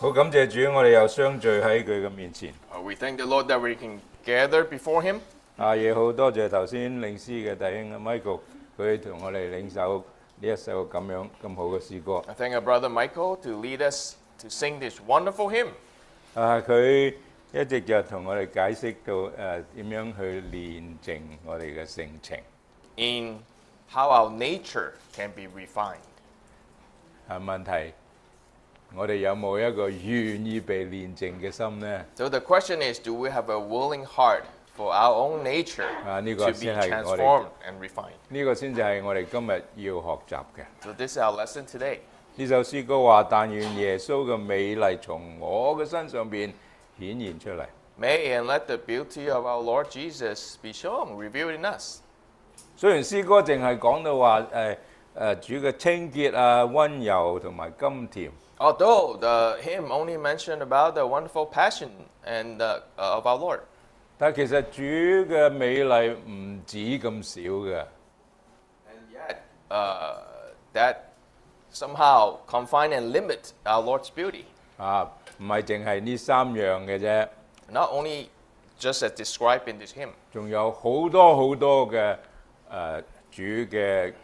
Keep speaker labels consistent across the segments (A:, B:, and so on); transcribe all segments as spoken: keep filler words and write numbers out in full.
A: 好感謝主，我哋又相聚喺佢嘅面前。
B: Uh, we thank the Lord that we can gather before Him.
A: 啊，亦好多謝頭先領詩嘅弟兄 Michael，佢同我哋領首呢一首咁樣咁好嘅詩歌。
B: I thank our brother Michael to lead us to sing this wonderful hymn.
A: 啊，佢一直就同我哋解釋到誒點樣去練淨我哋嘅性情。
B: In how our nature can be refined.
A: 啊，問題我哋有冇一個願意被練淨嘅心呢？
B: So the question is, do we have a willing heart for our own nature
A: 啊，呢
B: to
A: 個
B: be
A: 先係我哋
B: transformed and refined?
A: 呢個先至係我哋今日要學習嘅。
B: So this is our lesson today.
A: 呢首詩歌話：但願耶穌嘅美麗從我嘅身上邊顯現出嚟。
B: May and let the beauty of our Lord Jesus be shown, revealed in us.
A: 雖然詩歌淨係講到話誒誒主嘅清潔啊、温柔同埋甘甜，
B: Although the hymn only mentioned about the wonderful passion and uh, uh, of our Lord.
A: 但係其實主嘅美麗唔止咁少嘅。
B: And yet, uh, that somehow confine and limit our Lord's beauty.
A: 啊，唔係淨係呢三樣嘅啫，
B: Not only just as described in this hymn,
A: 仲有好多好多嘅誒、呃、主嘅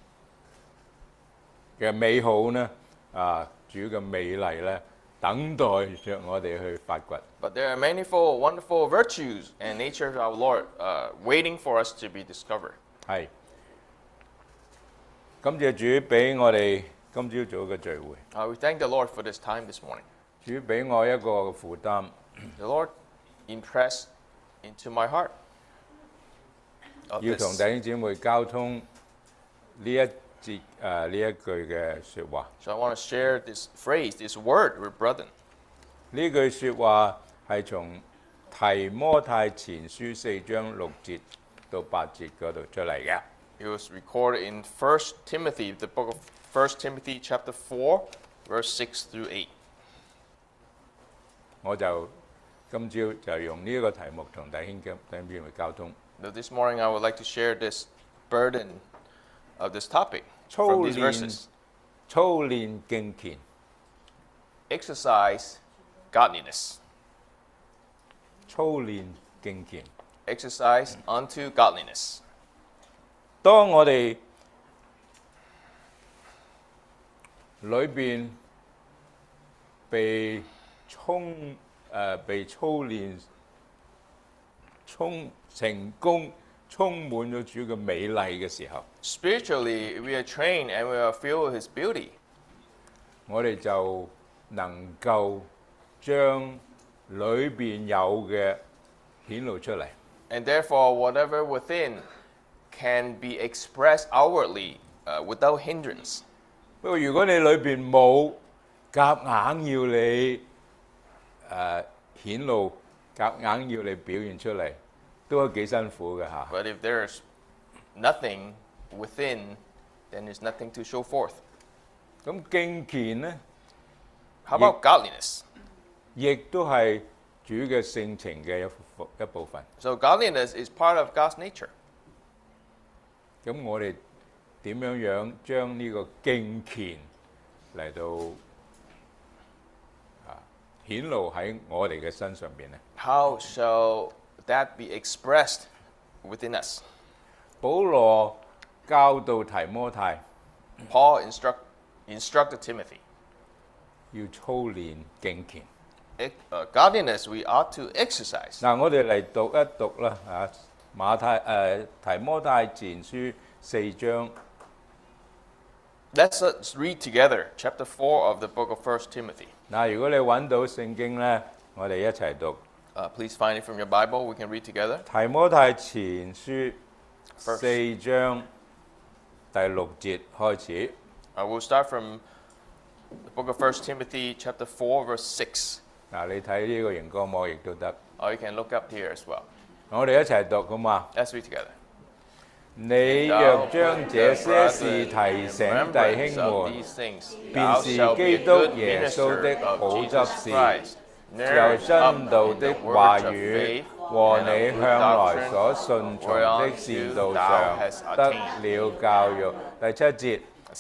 A: 嘅美好呢，啊主嘅美麗咧，等待着我哋去發掘。
B: but there are manifold wonderful virtues and nature of our Lord uh, waiting for us to be discovered.
A: 係，感謝主俾我哋今朝早嘅聚會，
B: Uh, we thank the Lord for this time this morning.
A: 主俾我一個負擔。
B: The Lord impressed into my heart of
A: 要同
B: this.
A: 弟兄姊妹交通呢一節誒呢一句嘅説話。
B: So I want to share this phrase, this word with brethren.
A: 呢句説話係從提摩太前書四章六節到八節嗰度出嚟嘅。
B: It was recorded in First Timothy, the book of First Timothy chapter four, verse six through eight.
A: 我就今朝就用呢一個題目同弟兄弟兄姊妹交通。
B: Now, this morning I would like to share this burden of this topic
A: 操
B: from these
A: 練
B: verses.
A: 操練敬虔，
B: Exercise godliness.
A: 操練敬虔。
B: Exercise unto godliness.
A: 當我哋裏邊被充誒、呃、被操練充成功，充滿咗主嘅美麗嘅時候，
B: Spiritually, we are trained and we are filled with His beauty.
A: 我哋就能夠將裏邊有嘅顯露出嚟。
B: And therefore, whatever within can be expressed outwardly uh, without hindrance.
A: 不過如果你裏邊冇，夾硬要你誒、呃、顯露，夾硬要你表現出嚟，都幾辛苦嘅嚇。
B: But if there's nothing within, then there's nothing to show forth.
A: 咁敬虔呢，
B: How about godliness?
A: 亦都係主嘅性情嘅一部一部分。
B: So godliness is part of God's nature.
A: 咁我哋點樣樣將呢個敬虔嚟到啊顯露喺我哋嘅身上邊呢？
B: How shall that be expressed within us?
A: 保羅教導提摩太
B: Paul instruct, instructed Timothy.
A: 要操練敬虔。
B: Ex- uh, godliness we ought to exercise.
A: 嗱，我哋嚟讀一讀啦嚇，馬太誒、呃、提摩太前書四章。
B: Let's us read together chapter four of the book of First Timothy.
A: 嗱，如果你揾到聖經咧，我哋一齊讀
B: Uh, please find it from your Bible. We can read together.
A: 提摩太前書
B: First.
A: 四章第六節開始。
B: Uh, we'll start from the book of First Timothy chapter four, verse six.
A: 嗱，你睇呢個熒光幕亦都得。
B: Or you can look up here as well.
A: 我哋一齊讀好嘛？
B: Let's read together.
A: 你若將這些事提醒弟兄們，便是基督耶穌的好執事，就真道的話語和你向來所順從的善道上得了教育。第七節，
B: Seven.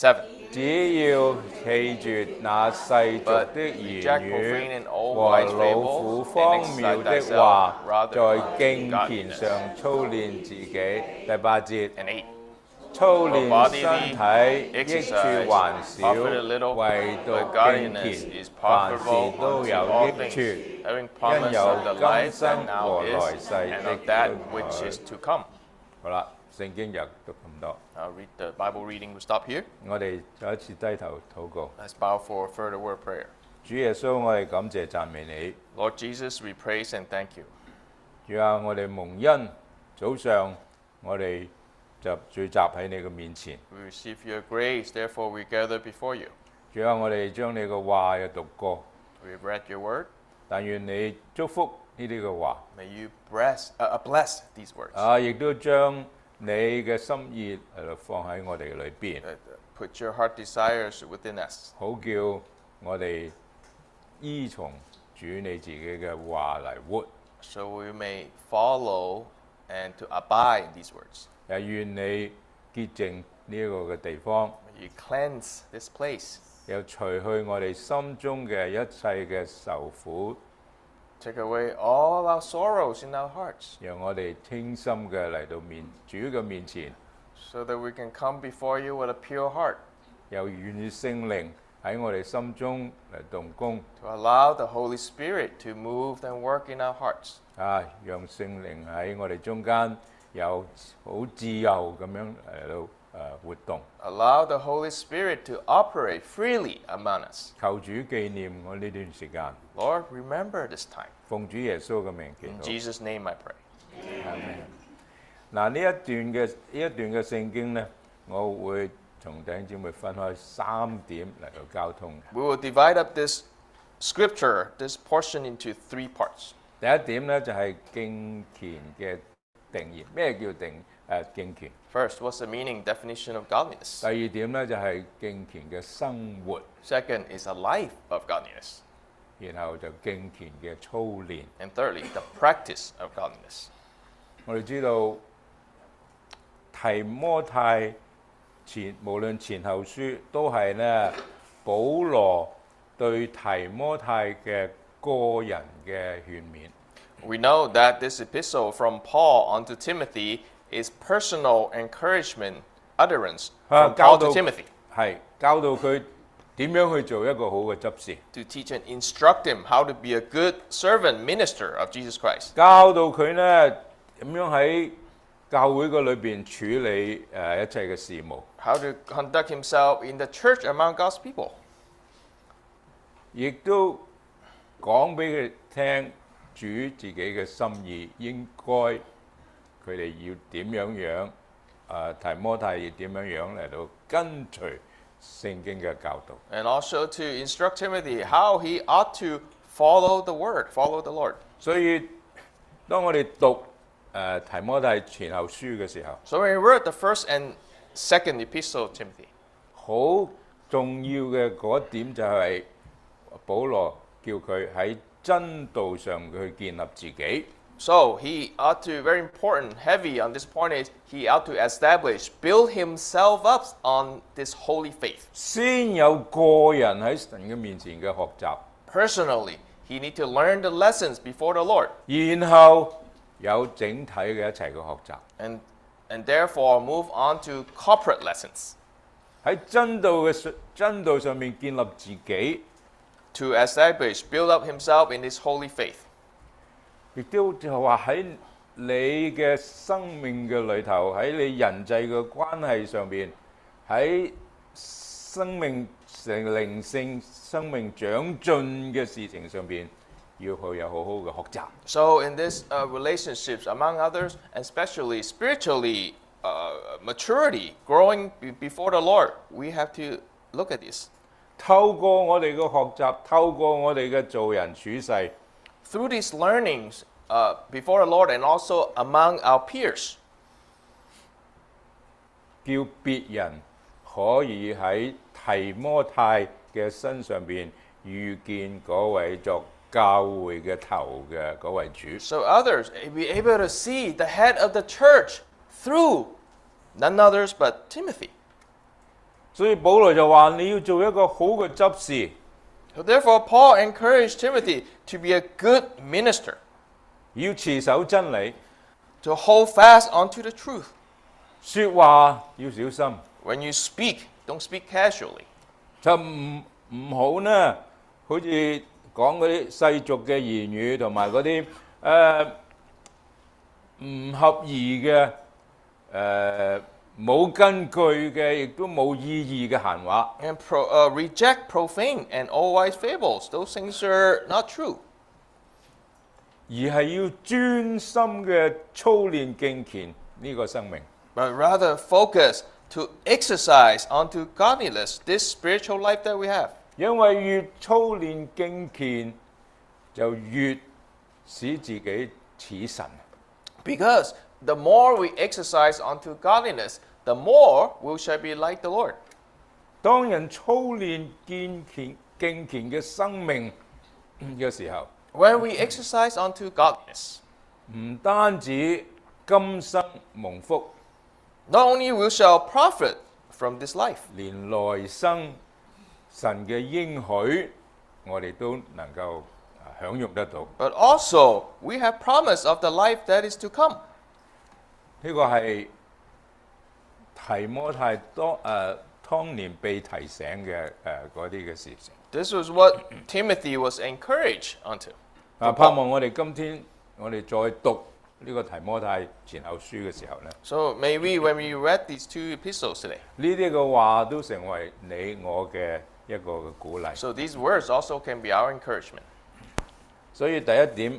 A: 只要棄絕那世俗
B: But
A: 的言
B: reject
A: 語
B: profane and all
A: 和
B: wise
A: 老虎
B: fables
A: 荒
B: and
A: 謬
B: excite
A: 的
B: thyself
A: 話，
B: rather
A: 在
B: unto
A: 敬虔
B: godliness.
A: 上操練自己。第八節，
B: And eight.
A: 操
B: For
A: 練
B: bodily
A: 身體益處
B: exercise
A: 還少，
B: profit a little,
A: 唯
B: but
A: 獨敬
B: godliness
A: 虔
B: is
A: 凡
B: profitable
A: 事都
B: unto
A: 有
B: all
A: 益
B: things,
A: 處，
B: having
A: 因
B: promise
A: 有
B: of the
A: 今
B: life
A: 生
B: that now
A: 和
B: is
A: 來世
B: and
A: 的
B: of that
A: 應
B: which
A: 許
B: is to come.
A: 好啦，聖經又讀咁多，
B: I'll read the Bible reading. We'll stop here.
A: 我哋再一次低頭禱告。
B: Let's bow for a further word of prayer.
A: 主耶穌，我哋感謝讚美你。
B: Lord Jesus, we praise and thank you.
A: 主啊，我哋蒙恩，早上我哋就聚集喺你嘅面前。
B: We receive your grace, therefore we gather before you.
A: 主啊，我哋將你嘅話又讀過，
B: We've read your word.
A: 但願你祝福呢啲嘅話，
B: May you bless, uh, bless these words.
A: 啊，亦都將你嘅心意喺度放喺我哋裏邊，
B: Uh, Put your heart desires within us,
A: 好叫我哋依從主你自己嘅話嚟活。
B: so we may follow and to abide in these words.
A: 又願你潔淨呢一個嘅地方，
B: May you cleanse this place.
A: 又除去我哋心中嘅一切嘅愁苦，
B: Take away all our sorrows in our hearts,
A: 讓我哋清心嘅嚟到面主嘅面前，
B: so that we can come before you with a pure heart,
A: 又願意聖靈喺我哋心中嚟動工，
B: to allow the Holy Spirit to move and work in our hearts,
A: 啊，讓聖靈喺我哋中間有好自由咁樣嚟到誒活動。
B: allow the Holy Spirit to operate freely among us.
A: 求主紀念我呢段時間，
B: Lord, remember this time.
A: 奉主耶穌嘅名祈
B: In
A: 禱。
B: Jesus' name I pray.
A: 嗱，呢一段嘅呢一段嘅聖經呢，我會同弟兄姊妹分開三點嚟到交通。
B: We will divide up this scripture, this portion, into three parts.
A: 第一點呢，就係敬虔嘅定義，咩叫定誒敬虔？
B: First, what's the meaning, definition of godliness?
A: 第二點呢，就係敬虔嘅生活，
B: Second is a life of godliness.
A: 然後就敬虔嘅操練。
B: And thirdly, the practice of godliness.
A: 我哋知道提摩太前無論前後書都係呢，保羅對提摩太嘅個人嘅勸勉。
B: We know that this epistle from Paul unto Timothy is personal encouragement utterance
A: 啊，
B: from
A: 教
B: Paul
A: 導
B: to Timothy
A: 係教導佢點樣去做一個好嘅執事，
B: to teach and instruct him how to be a good servant minister of Jesus Christ,
A: 教導佢呢點樣喺教會個裏邊處理誒一切嘅事務，
B: how to conduct himself in the church among God's people,
A: 亦都講俾佢聽主自己嘅心意，應該佢哋要點樣樣，誒、提摩太要點樣樣嚟到跟隨聖經嘅教導。
B: and also to instruct Timothy how he ought to follow the word, follow the Lord.
A: 所以當我哋讀誒、提摩太前後書嘅時候，
B: So when we read the first and second epistle of Timothy,
A: 好重要嘅嗰一點就係保羅叫佢喺真道上去建立自己。
B: so he ought to, very important, heavy on this point is he ought to establish, build himself up on this holy faith.
A: 先有個人喺神嘅面前嘅學習，
B: Personally, he need to learn the lessons before the Lord,
A: 然後有整體嘅一齊嘅學習。
B: and and therefore move on to corporate lessons
A: 喺真道嘅上真道上面建立自己，
B: to establish, build up himself in this holy faith.
A: 亦都就係話喺你嘅生命嘅裏頭，喺你人際嘅關係上邊，喺生命成靈性、生命長進嘅事情上邊，要去有好好嘅學習。
B: So in this uh, relationships, among others, and especially spiritually uh, maturity, growing be- before the Lord, we have to look at this.
A: 透過我哋嘅學習，透過我哋嘅做人處世，
B: Through these learnings uh, before the Lord and also among our peers,
A: 叫別人可以喺提摩太嘅身上邊遇見嗰位作教會嘅頭嘅嗰位主。
B: so others be able to see the head of the church through none others but Timothy.
A: 所以保羅就話你要做一個好嘅執事。
B: So therefore, Paul encouraged Timothy to be a good minister,
A: 要持守真理，
B: to hold fast onto the truth.
A: 說話要小心，
B: When you speak, don't speak casually.
A: 就唔唔好呢，好似講嗰啲世俗嘅言語同埋嗰啲誒唔合宜嘅誒冇根據嘅，亦都冇意義嘅閒話。
B: And pro, uh, reject profane and all-wise fables. Those things are not true.
A: 而係要專心嘅操練敬虔呢個生命。
B: But rather focus to exercise onto godliness, this spiritual life that we have.
A: 因為越操練敬虔，就越使自己似神。
B: Because the more we exercise onto godliness, the more we shall be like the Lord.
A: 當人操練敬虔敬虔嘅生命嘅時候，
B: When we exercise onto godliness,
A: 唔單止今生蒙福，
B: not only we shall profit from this life,
A: 連來生神嘅應許，我哋都能夠啊享用得到。
B: but also we have promise of the life that is to come.
A: 呢個係提摩太當誒當年被提醒嘅誒嗰啲嘅事情。
B: This was what Timothy was encouraged onto.
A: 啊，盼望我哋今天我哋再讀呢個提摩太前後書嘅時候咧，
B: So may we, when we read these two epistles today,
A: 呢啲嘅話都成為你我嘅一個嘅鼓勵。
B: so these words also can be our encouragement.
A: 所以第一點，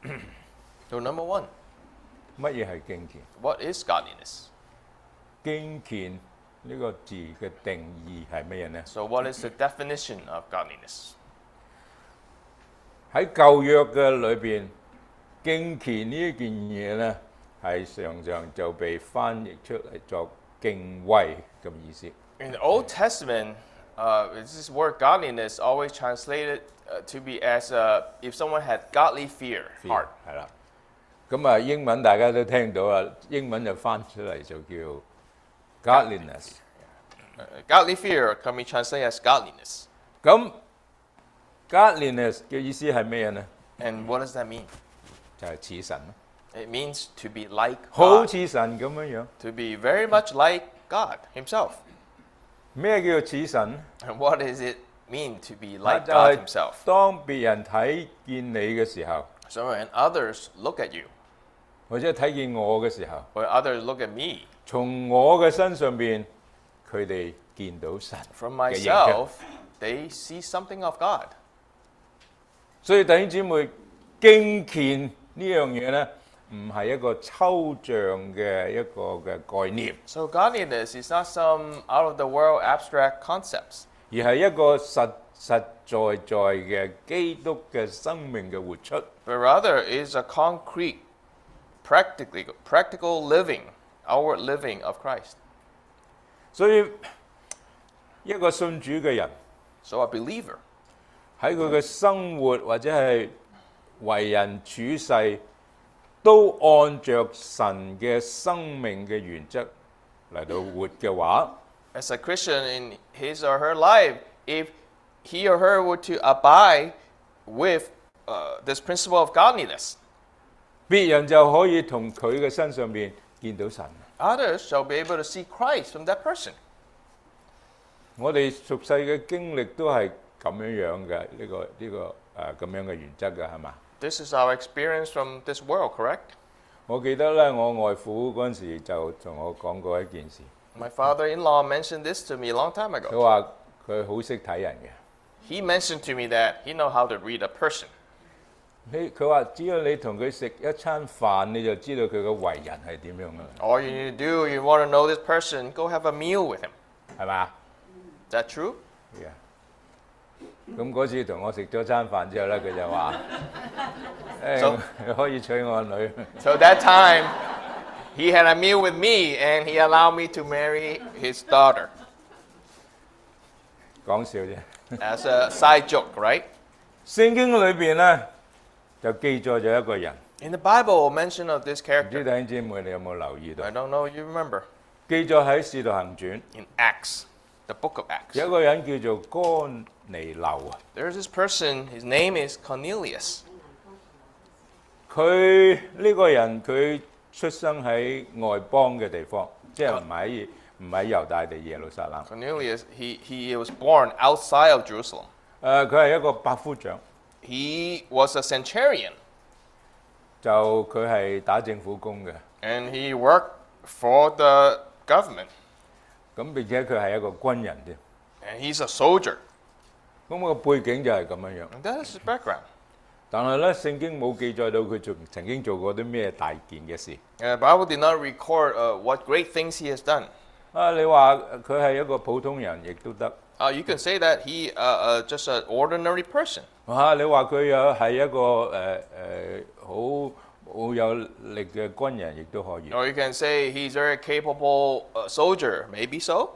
B: So number one,
A: 乜嘢係敬虔？
B: what is godliness?
A: 敬虔呢個字嘅定義係乜嘢呢？
B: So what is the definition of godliness?
A: 喺舊約嘅裏邊，敬虔呢一件嘢咧，係常常就被翻譯出嚟作敬畏咁意思。
B: In the Old Testament, uh, this word godliness always translated uh, to be as uh, if someone had godly fear, heart.
A: 係啦，咁啊英文大家都聽到啊，英文就翻出嚟就叫 godliness。
B: Uh, godly fear can be translated as godliness.
A: 咁 godliness 嘅意思係咩呢？
B: And what does that mean?
A: 就係似神咯，
B: It means to be like
A: 好
B: God,
A: 似神咁樣樣。
B: to be very much like God Himself.
A: 咩叫做似神？
B: And what does it mean to be like
A: 就
B: God
A: 係
B: Himself?
A: 當別人睇見你嘅時候，
B: So when others look at you,
A: 或者睇見我嘅時候，
B: or others look at me,
A: 從我嘅身上邊，佢哋見到神
B: from
A: 嘅形象。
B: myself, they see something of God.
A: 所以弟兄姊妹，敬虔呢樣嘢咧，唔係一個抽象嘅一個嘅概念，
B: So godliness is not some out of the world abstract concepts,
A: 而係一個實實在在嘅基督嘅生命嘅活出。
B: but rather is a concrete, practically practical living, outward living of Christ.
A: 所以一個信主嘅人
B: So a believer,
A: 喺佢嘅生活或者係為人處世，都按着神嘅生命嘅原則嚟到活嘅話，
B: as a Christian in his or her life, if he or her were to abide with uh, this principle of godliness,
A: 別人就可以從佢嘅身上邊見到神。
B: others shall be able to see Christ from that person.
A: 我哋俗世嘅經歷都係咁樣樣嘅，呢、個呢、個誒咁、呃、樣嘅原則嘅係嘛？
B: This is our experience from this world, correct?
A: 我記得咧，我外父嗰陣時就同我講過一件事，
B: My father-in-law mentioned this to me a long time
A: 佢
B: ago.
A: 話佢好識睇人嘅。
B: He mentioned to me that he know how to read a person.
A: 你佢話只要你同佢食一餐飯，你就知道佢嘅為人係點樣嘅，
B: All you need to do, you want to know this person, go have a meal with him.
A: 係嘛？
B: Is that true?
A: 咁嗰次同我食咗餐飯之後咧，佢就話：誒、
B: So-
A: 你可以娶我女。
B: So that time, he had a meal with me and he allowed me to marry his daughter.
A: 講笑啫。
B: As a side joke, right?
A: 聖經裏邊咧就記載咗一個人，
B: In the Bible, mention of this
A: 唔知
B: character,
A: 弟兄姊妹你有冇留意到？
B: I don't know if you remember,
A: 記載喺《使徒行傳》
B: in Acts the book of Acts.
A: 有一個人叫做哥尼流啊，
B: There's this person, his name is Cornelius.
A: 佢呢個人佢出生喺外邦嘅地方，即係唔喺唔喺猶大地耶路撒冷。
B: Cornelius, he, he was born outside of Jerusalem.
A: 誒，佢係一個百夫長，
B: He was a centurion,
A: 就佢係打政府工嘅，
B: and he worked for the government,
A: 咁並且佢係一個軍人添。
B: and he's a soldier.
A: 咁個背景就係咁樣樣。
B: And that is his background.
A: 但係咧，聖經冇記載到佢做曾經做過啲咩大件嘅事。
B: And the Bible did not record uh, what great things he has done.
A: 啊，你話佢係一個普通人，亦都得。
B: Uh, you can say that he uh, uh, just an ordinary person.
A: 啊，你話佢有係一個誒誒好好有力嘅軍人，亦都可以。
B: Or you can say he's very capable uh, soldier. Maybe so.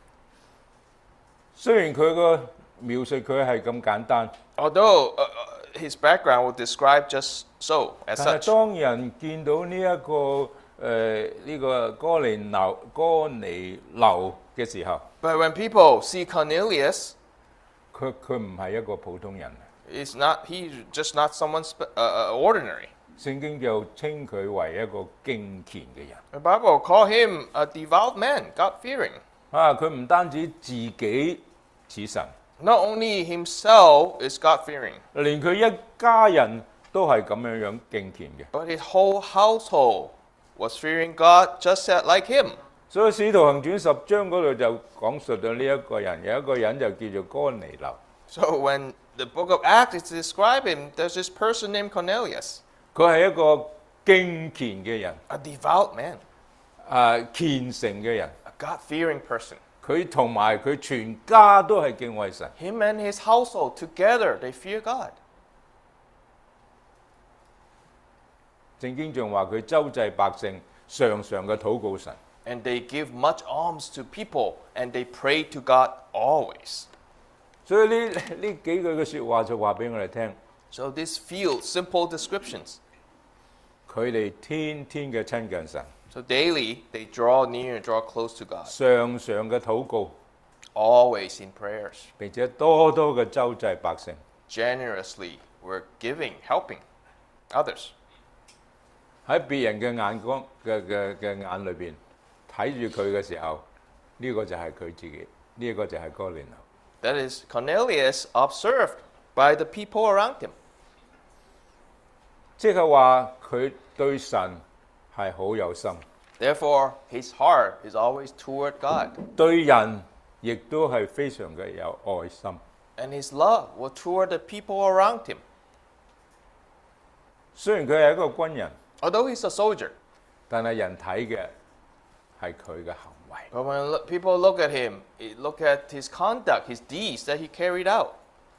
A: 雖然佢個描述佢係咁簡單，
B: Although uh, uh, his background would describe just so, as
A: 但係
B: such.
A: 當人見到呢、一個誒呢、個哥尼流哥尼流嘅時候，
B: But when people see Cornelius,
A: 佢佢唔係一個普通人。
B: it's not he's just not someone spe- uh, uh, ordinary.
A: 聖經就稱佢為一個敬虔嘅人。
B: The Bible call him a devout man, God-fearing.
A: 啊，佢唔單止自己似神，
B: Not only himself is God-fearing,
A: 連佢一家人都係咁樣樣敬虔嘅。
B: but his whole household was fearing God just as like him.
A: 所以《使徒行傳》十章嗰度就講述到呢一個人，有一個人就叫做哥尼流。
B: So when the book of Acts is describing, there's this person named Cornelius,
A: 佢係一個敬虔嘅人，
B: a devout man,
A: 啊虔誠嘅人。
B: a God-fearing person.
A: 佢同埋佢全家都係敬畏神。
B: Him and his household together, they fear God.
A: 聖經仲話佢周濟百姓，常常嘅禱告神。
B: And they give much alms to people, and they pray to God always.
A: 所以呢呢幾句嘅説話就話俾我哋聽，
B: So these few simple descriptions.
A: 佢哋天天嘅親近神，
B: So daily, they draw near, draw close to God,
A: 常常嘅禱告，
B: always in prayers.
A: 並且多多嘅周濟百姓。
B: Generously, we're giving, helping others.
A: 喺別人嘅眼光嘅嘅嘅眼裏邊睇住佢嘅時候，呢、個就係佢自己，呢、一個就係哥尼流。
B: That is Cornelius observed by the people around him.
A: 即係話佢對神係好有心，
B: Therefore, his heart is always toward God,
A: 對人亦都係非常嘅有愛心。
B: and his love was toward the people around him.
A: 雖然佢係一個軍人，
B: Although he's a soldier,
A: 但係人睇嘅係佢嘅行為。
B: but when lo- people look at him, eh, look at his conduct, his deeds that he carried out.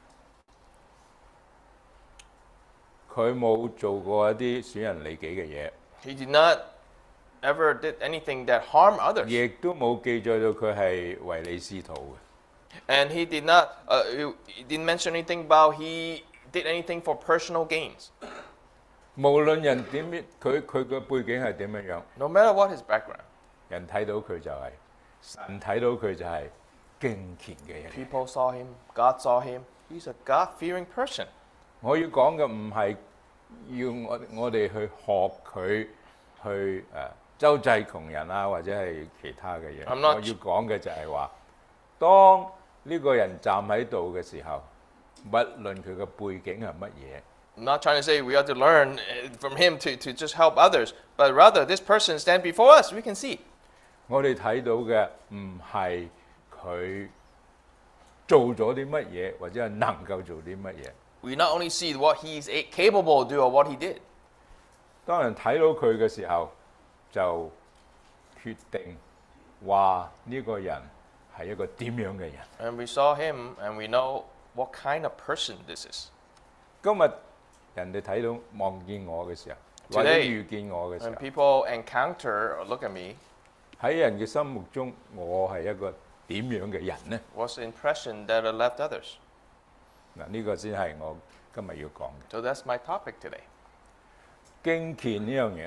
A: 佢冇做過一啲損人利己嘅嘢，
B: He did not ever did anything that harmed others,
A: 亦都冇記載到佢係唯利是圖嘅。
B: and he did not. Uh, he he didn't mention anything about he did anything for personal gains.
A: 無論人點樣，佢佢嘅背景係點樣樣，
B: No matter what his background,
A: 人睇到佢就係、神睇到佢就係敬虔嘅人。
B: people saw him. God saw him. He's a God-fearing person.
A: 我要講嘅唔係要我我哋去學佢去誒、呃、周濟窮人啊，或者係其他嘅嘢。
B: I'm
A: 我
B: not-
A: 要講嘅就係話，當呢個人站喺度嘅時候，不論佢嘅背景係乜嘢。
B: I'm not trying to say we have to learn uh, from him to, to just help others, but rather this person stand before us, we can see.
A: 我哋睇到嘅唔係佢做咗啲乜嘢，或者係能夠做啲乜嘢。
B: We not only see what he's a- capable to do or what he did.
A: 當人睇到佢嘅時候，就決定話呢個人係一個點樣嘅人。
B: And we saw him and we know what kind of person this is.
A: 今日人哋睇到望見我嘅時候，或者
B: Today,
A: 遇見我嘅時
B: When
A: 候，
B: people encounter or look at me,
A: 喺人嘅心目中，我係一個點樣嘅人呢？
B: what's the impression that it left others?
A: 嗱，呢個先係我今日要講嘅
B: So that's my topic today.
A: 敬虔呢樣嘢，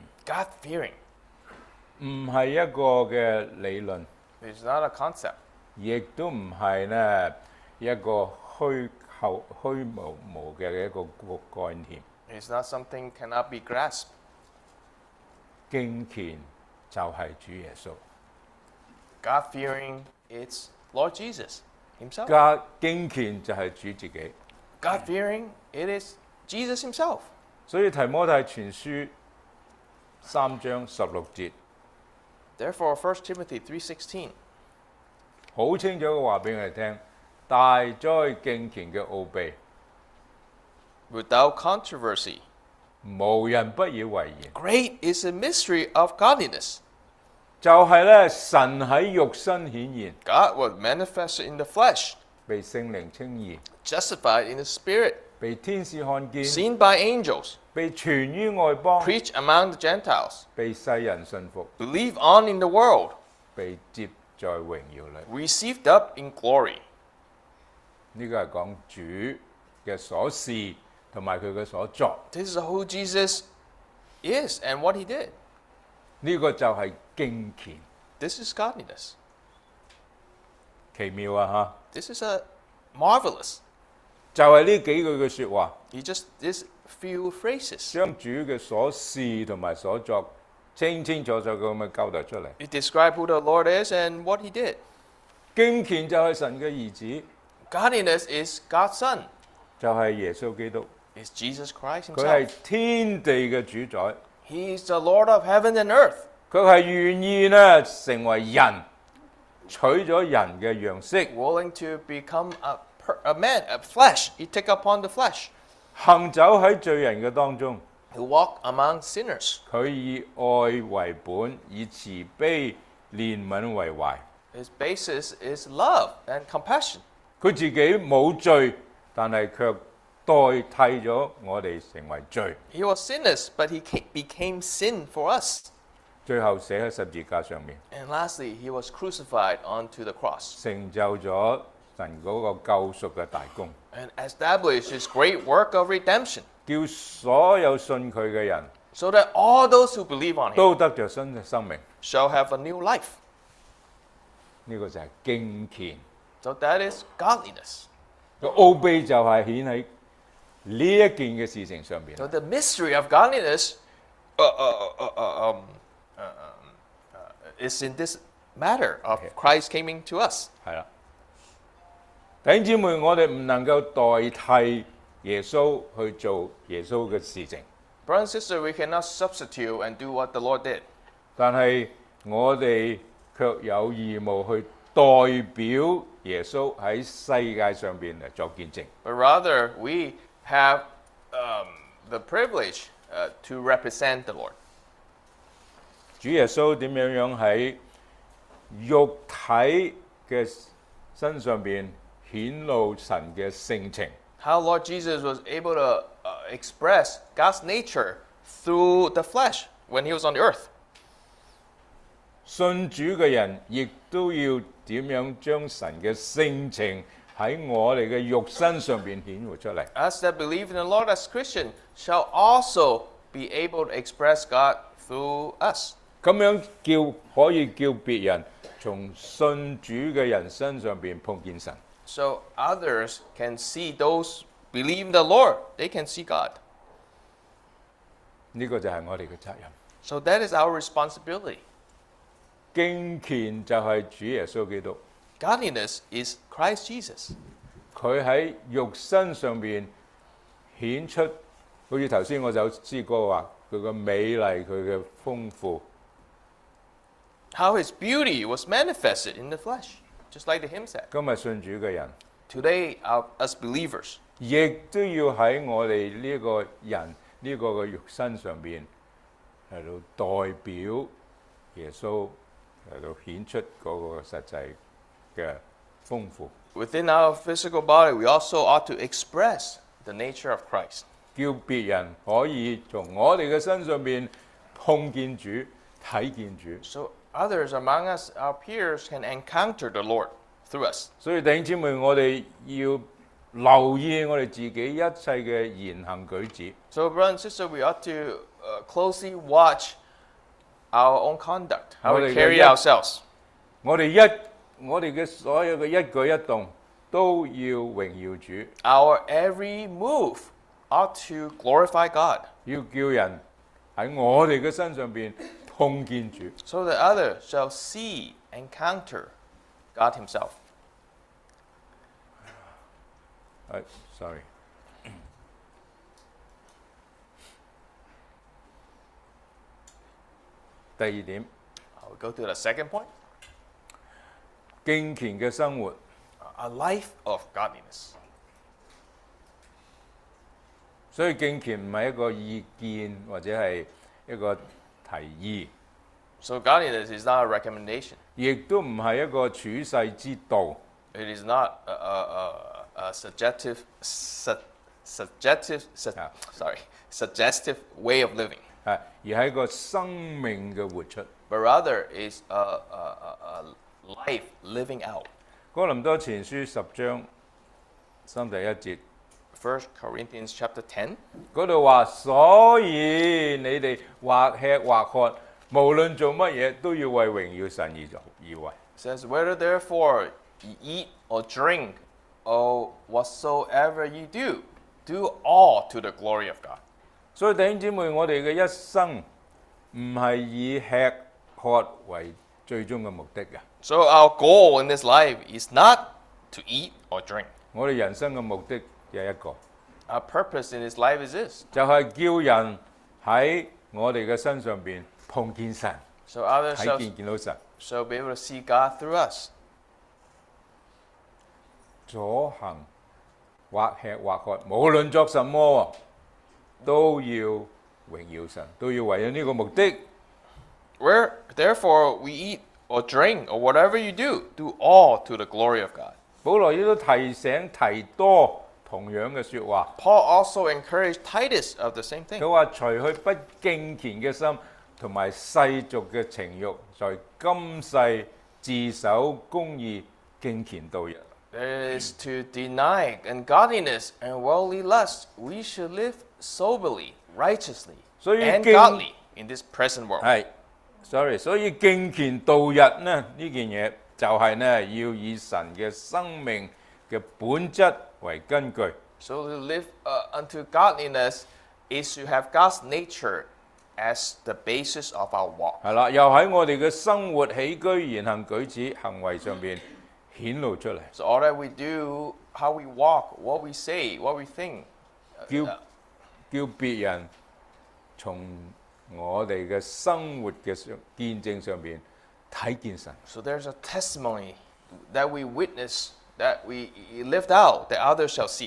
B: God-fearing.
A: 唔係一個嘅理論，
B: It's not a concept.
A: 亦都唔係呢一個虛構虛無無嘅一個個概念。
B: It's not something cannot be grasped.
A: 敬虔就係主耶穌，
B: God-fearing, it's Lord Jesus himself.
A: 加敬虔就係主自己。
B: God-fearing, it is Jesus himself.
A: 所以提摩太前書三章十六節
B: Therefore, First Timothy three sixteen,
A: 好清楚嘅話俾我哋聽，大哉敬虔嘅奧秘，
B: without controversy,
A: 無人不以為然。
B: great is the mystery of godliness.
A: 就係咧，神喺肉身顯現，
B: God was manifested in the flesh,
A: 被聖靈稱義，
B: justified in the spirit,
A: 被天使看見，
B: seen by angels,
A: 被傳於外邦，
B: preached among the Gentiles,
A: 被世人信服，
B: believed on in the world,
A: 被接在榮耀裏。
B: received up in glory.
A: 呢個係講主嘅所事同埋佢嘅所作，
B: This is who Jesus is and what he did.
A: 呢、個就係敬虔，
B: This is godliness.
A: 奇妙啊
B: This is a marvelous.
A: 嚇！就係、呢幾句嘅説話，
B: He just these few phrases.
A: 將主嘅所事同埋所作清清楚楚咁樣交代出嚟。
B: It describes who the Lord is and what he did.
A: 敬虔就係神嘅兒子，
B: Godliness is God's Son.
A: 就係、耶穌基督，
B: It's Jesus Christ
A: 佢係
B: himself.
A: 天地嘅主宰，
B: He is the Lord of heaven and earth.
A: 佢係願意咧成為人，取咗人嘅樣式，
B: Willing to become a, per, a man, a flesh. He took upon the flesh.
A: 行走喺罪人嘅當中。
B: He walked among sinners.
A: 佢以愛為本，以慈悲憐憫為懷。
B: His basis is love and compassion.
A: 佢自己冇罪，但係卻代替咗我哋成為罪，
B: He was sinless, but he ca- became sin for us.
A: 最後寫喺十字架上面，
B: And lastly, he was crucified onto the cross
A: 成就咗神嗰個救贖嘅大功，
B: and established his great work of redemption,
A: 叫所有信佢嘅人
B: so that all those who believe on him
A: 都得着新嘅生命。
B: shall have a new life.
A: 呢、個就係敬虔。
B: So that is godliness.
A: 個奧秘就係顯喺呢一件嘅事情上邊。
B: So the mystery of godliness uh, uh, uh, uh, um, uh, um, uh, is in this matter of Christ coming to us.
A: 係啦，弟兄姊妹，我哋唔能夠代替耶穌去做耶穌嘅事情，
B: Brother and sister, we cannot substitute and do what the Lord did.
A: 但係我哋卻有義務去代表耶穌喺世界上邊嚟作見證。
B: But rather, we have um, the privilege uh, to represent the Lord.
A: 主耶穌點樣樣喺肉體嘅身上邊顯露神嘅性情，
B: How Lord Jesus was able to uh, express God's nature through the flesh when he was on the earth.
A: 信主嘅人亦都要點樣將神嘅性情喺我哋嘅肉身上邊顯活出嚟。
B: Us that believe in the Lord as Christian shall also be able to express God through us.
A: 咁樣叫可以叫別人從信主嘅人身上邊碰見神。
B: So others can see those believe in the Lord, they can see God.
A: 呢、個就係我哋嘅責任。
B: So that is our responsibility.
A: 敬虔就係主耶穌基督，
B: Godliness is Christ Jesus.
A: 佢喺肉身上邊顯出，好似頭先我首詩歌話，佢嘅美麗，佢嘅豐富。
B: How his beauty was manifested in the flesh, just like the hymn said.
A: 今日信主嘅人，
B: Today, our, us believers,
A: 亦都要喺我哋呢個人呢、個嘅肉身上邊嚟到代表耶穌嚟到顯出嗰個實際嘅豐富，
B: within our physical body, we also ought to express the nature of Christ.
A: 叫別人可以從我哋嘅身上邊碰見主、睇見主。
B: So others among us, our peers, can encounter the Lord through us.
A: 所以弟兄姊妹，我哋要留意我哋自己一切嘅言行舉止。
B: So, brother and sister, we ought to uh, closely watch our own conduct, how we
A: Well,
B: carry
A: yeah.
B: ourselves.
A: 我哋一我哋嘅所有嘅一舉一動都要榮耀主，
B: Our every move ought to glorify God,
A: 要叫人喺我哋嘅身上邊碰見主。
B: so that others shall see, encounter God Himself.
A: 係，sorry。第二點，
B: I'll go to the second point.
A: 敬虔嘅生活。
B: A life of godliness.
A: 所以敬虔唔係一個意見或者係一個提議，
B: So godliness is not a recommendation.
A: 亦都唔係一個處世之道，
B: It is not a, a, a, a subjective, su, subjective, su,
A: Yeah.
B: sorry, suggestive way of living,
A: 係而係一個生命嘅活出。
B: but rather is a, a, a, a life living out.
A: 哥林多前書十章三第一節
B: First Corinthians chapter ten.
A: 嗰度話，所以你哋或吃或喝，無論做乜嘢，都要為榮耀神而做而為。
B: Says, whether therefore you eat or drink or whatsoever you do, do all to the glory of God.
A: 所以弟兄姊妹，我哋嘅一生唔係以吃喝為最終嘅目的嘅。
B: So our goal in this life is not to eat or drink.
A: 我哋人生嘅目的有一個，
B: Our purpose in this life is this.
A: 就係叫人喺我哋嘅身上邊碰見神，
B: So others
A: 睇
B: shall,
A: 見見到神。
B: shall be able to see God through us.
A: 左行或吃或喝，無論作什麼，都要榮耀神，都要為咗呢個目的。
B: Where therefore we eat or drink or whatever you do, do all to the glory of God.
A: 保羅亦都提醒提多同樣嘅説話，
B: Paul also encouraged Titus of the same thing.
A: 佢話除去不敬虔嘅心同埋世俗嘅情慾，在今世自守公義，敬虔度日。
B: There is to deny ungodliness and worldly lust. We should live soberly, righteously,
A: 所以
B: and
A: 敬
B: godly in this present world.
A: 係，sorry，所以敬虔度日呢呢件嘢就係呢要以神嘅生命嘅本質為根據。
B: So to live uh, unto godliness is to have God's nature as the basis of our walk.
A: 係啦，又喺我哋嘅生活起居、言行舉止、行為上邊顯露出嚟，
B: So all that we do, how we walk, what we say, what we think,
A: 叫叫別人從我哋嘅生活嘅上見證上邊睇見神。
B: so there's a testimony that we witness, that we lived out, that others shall see.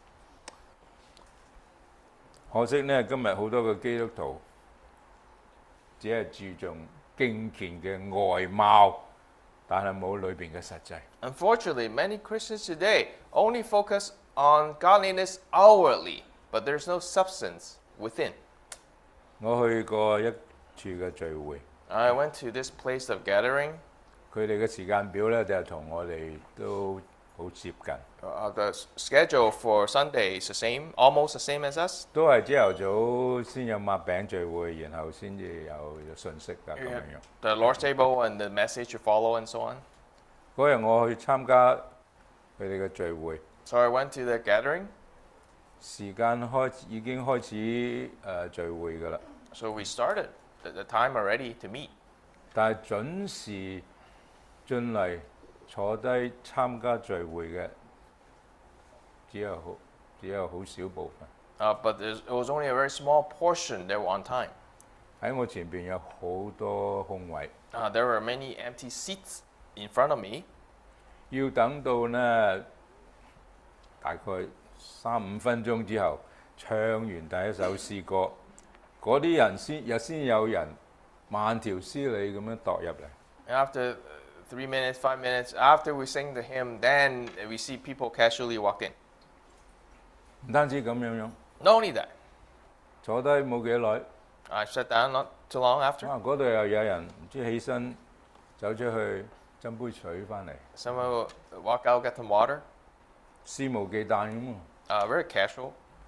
A: 可惜呢，今日好多嘅基督徒只係注重敬虔嘅外貌，但係冇裏邊嘅實際。
B: Unfortunately, many Christians today only focus on godliness outwardly, but there's no substance within.
A: 我去過一處嘅聚會，
B: I went to this place of gathering.
A: 佢哋嘅時間表呢，就係同我哋都好接近，
B: Uh, the s- schedule for Sunday is the same, almost the same as us.
A: 都係朝頭早先有擘餅聚會，然後先至有信息啊咁樣樣。
B: The Lord's table and the message you follow and so on.
A: 嗰日我去參加佢哋嘅聚會，
B: So I went to the gathering.
A: 時間開始已經開始誒、呃、聚會㗎啦，
B: So we started the, the time already to meet.
A: 但係準時進嚟坐低參加聚會嘅只有好只有好少部分。
B: Uh, but there's- it was only a very small portion that were on time.
A: 喺我前邊有好多空位，
B: Uh, there were many empty seats in front of me.
A: 要等到呢大概三五分鐘之後，唱完第一首詩歌，嗰啲人先又先有人慢條斯理咁樣踱入嚟。
B: And after uh, three minutes, five minutes, after we sing the hymn, then we see people casually walk in.
A: 唔單止咁樣樣，
B: Not only that,
A: 坐低冇幾耐，
B: I sat down not too long after.
A: 啊嗰度又有人唔知起身走出去斟杯水翻嚟，
B: Someone will walk out, get some water.
A: 肆無忌憚咁。
B: Uh, very casual.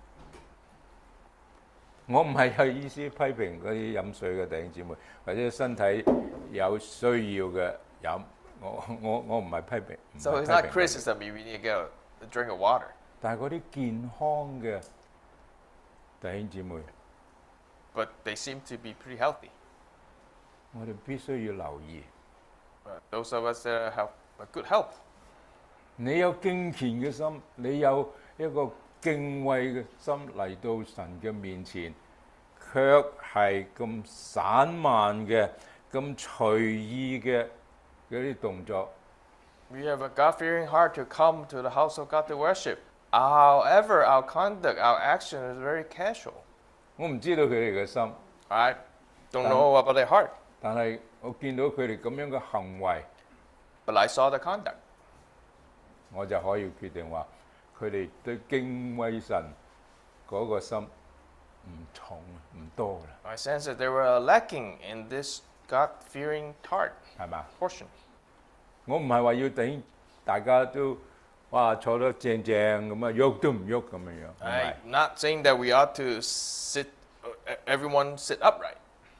A: 我唔係有意思批評嗰啲飲水嘅弟兄姊妹，或者身體有需要嘅飲， 我我我唔係批評，唔
B: So
A: 係
B: it's
A: 批
B: not
A: 評佢哋
B: criticism. You need to get a, a drink of water.
A: 但係嗰啲健康嘅弟兄姊妹，
B: But they seem to be pretty healthy.
A: 我哋必須要留意。
B: Uh, those of us that have a good health.
A: 你有敬虔嘅心，你有一個敬畏嘅心嚟到神嘅面前，卻係咁散漫嘅、咁隨意嘅嗰啲動作，
B: We have a God-fearing heart to come to the house of God to worship. However, our conduct, our action is very casual.
A: 我唔知道佢哋嘅心，
B: I don't know about their heart,
A: 但係我見到佢哋咁樣嘅行為，
B: but I saw the conduct.
A: 我就可以決定話，佢哋對敬畏神嗰個心唔重唔多啦，
B: I sense that they were lacking in this God-fearing heart
A: 係嘛？
B: portion.
A: 我唔係話要等大家都哇坐得正正咁啊，喐都唔喐咁樣樣，唔係。
B: I'm not saying that we ought to sit, uh, everyone sit upright.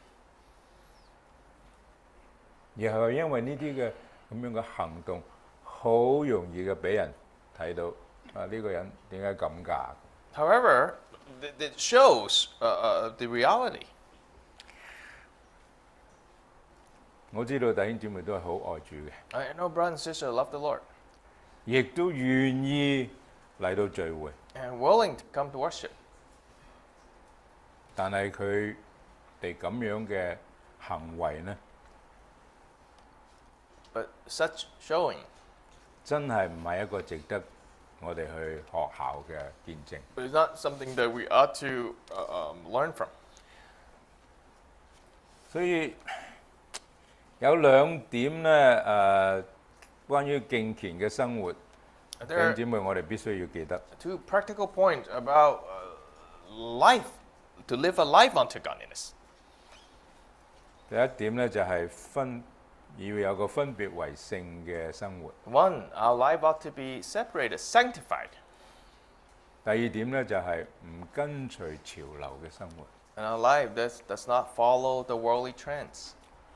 A: 而係因為呢啲嘅咁樣嘅行動，好容易嘅俾人睇到啊！呢、個人點解咁㗎？
B: However, th- it shows uh, uh, the reality.
A: 我知道弟兄姊妹都係好愛主嘅，
B: I know brothers and sisters love the Lord
A: 亦都願意嚟到聚會，
B: and willing to come to worship.
A: 但係佢哋咁樣嘅行為呢，
B: But such showing
A: 真係唔係一個值得我哋去學校嘅見證。
B: is not something that we ought to uh, um, learn from.
A: 所以有兩點呢，誒、呃，關於敬虔嘅生活，弟
B: There
A: 兄
B: are
A: 姊妹，我哋必須要記得。
B: two practical points about uh, life, to live a life unto godliness.
A: 第一點呢，就係分要有個分別為聖嘅生活。
B: One, our life ought to be separated, sanctified.
A: 第二點呢，就係唔跟隨潮流嘅生活。
B: And our life does, does not follow the worldly trends.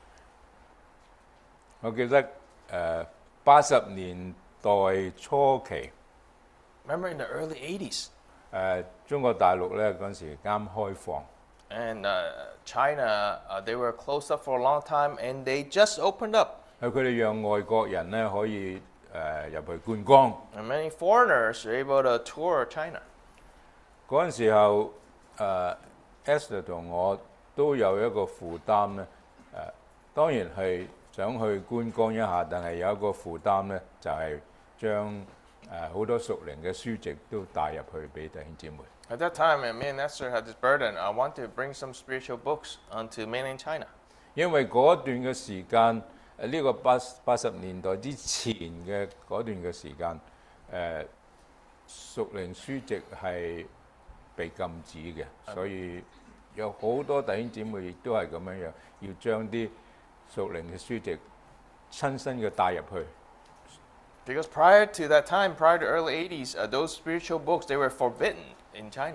A: 我記得誒八十年代初期，
B: Remember in the early eighties,
A: 誒、中國大陸呢嗰陣時啱開放，
B: and uh, China, uh, they were closed up for a long time, and they just opened up.
A: 佢哋讓外國人呢可以誒入、去觀光。
B: And many foreigners are able to tour China.
A: 嗰陣時候，誒、Esther 同我都有一個負擔呢，誒、當然係想去觀光一下，但係有一個負擔呢，就係、將誒好、多屬靈嘅書籍都帶入去俾弟兄姊妹。
B: At that time, and me and Esther had this burden. I want to bring some spiritual books onto mainland China.
A: 因為嗰段嘅時間，誒、呢、個八八十年代之前嘅嗰段嘅時間，誒、屬靈書籍係被禁止嘅，所以有好多弟兄姊妹亦都係咁樣樣，要將啲屬靈嘅書籍親身嘅帶入去。
B: Because prior to that time, prior to early eighties, uh, those spiritual books, they were forbidden in China.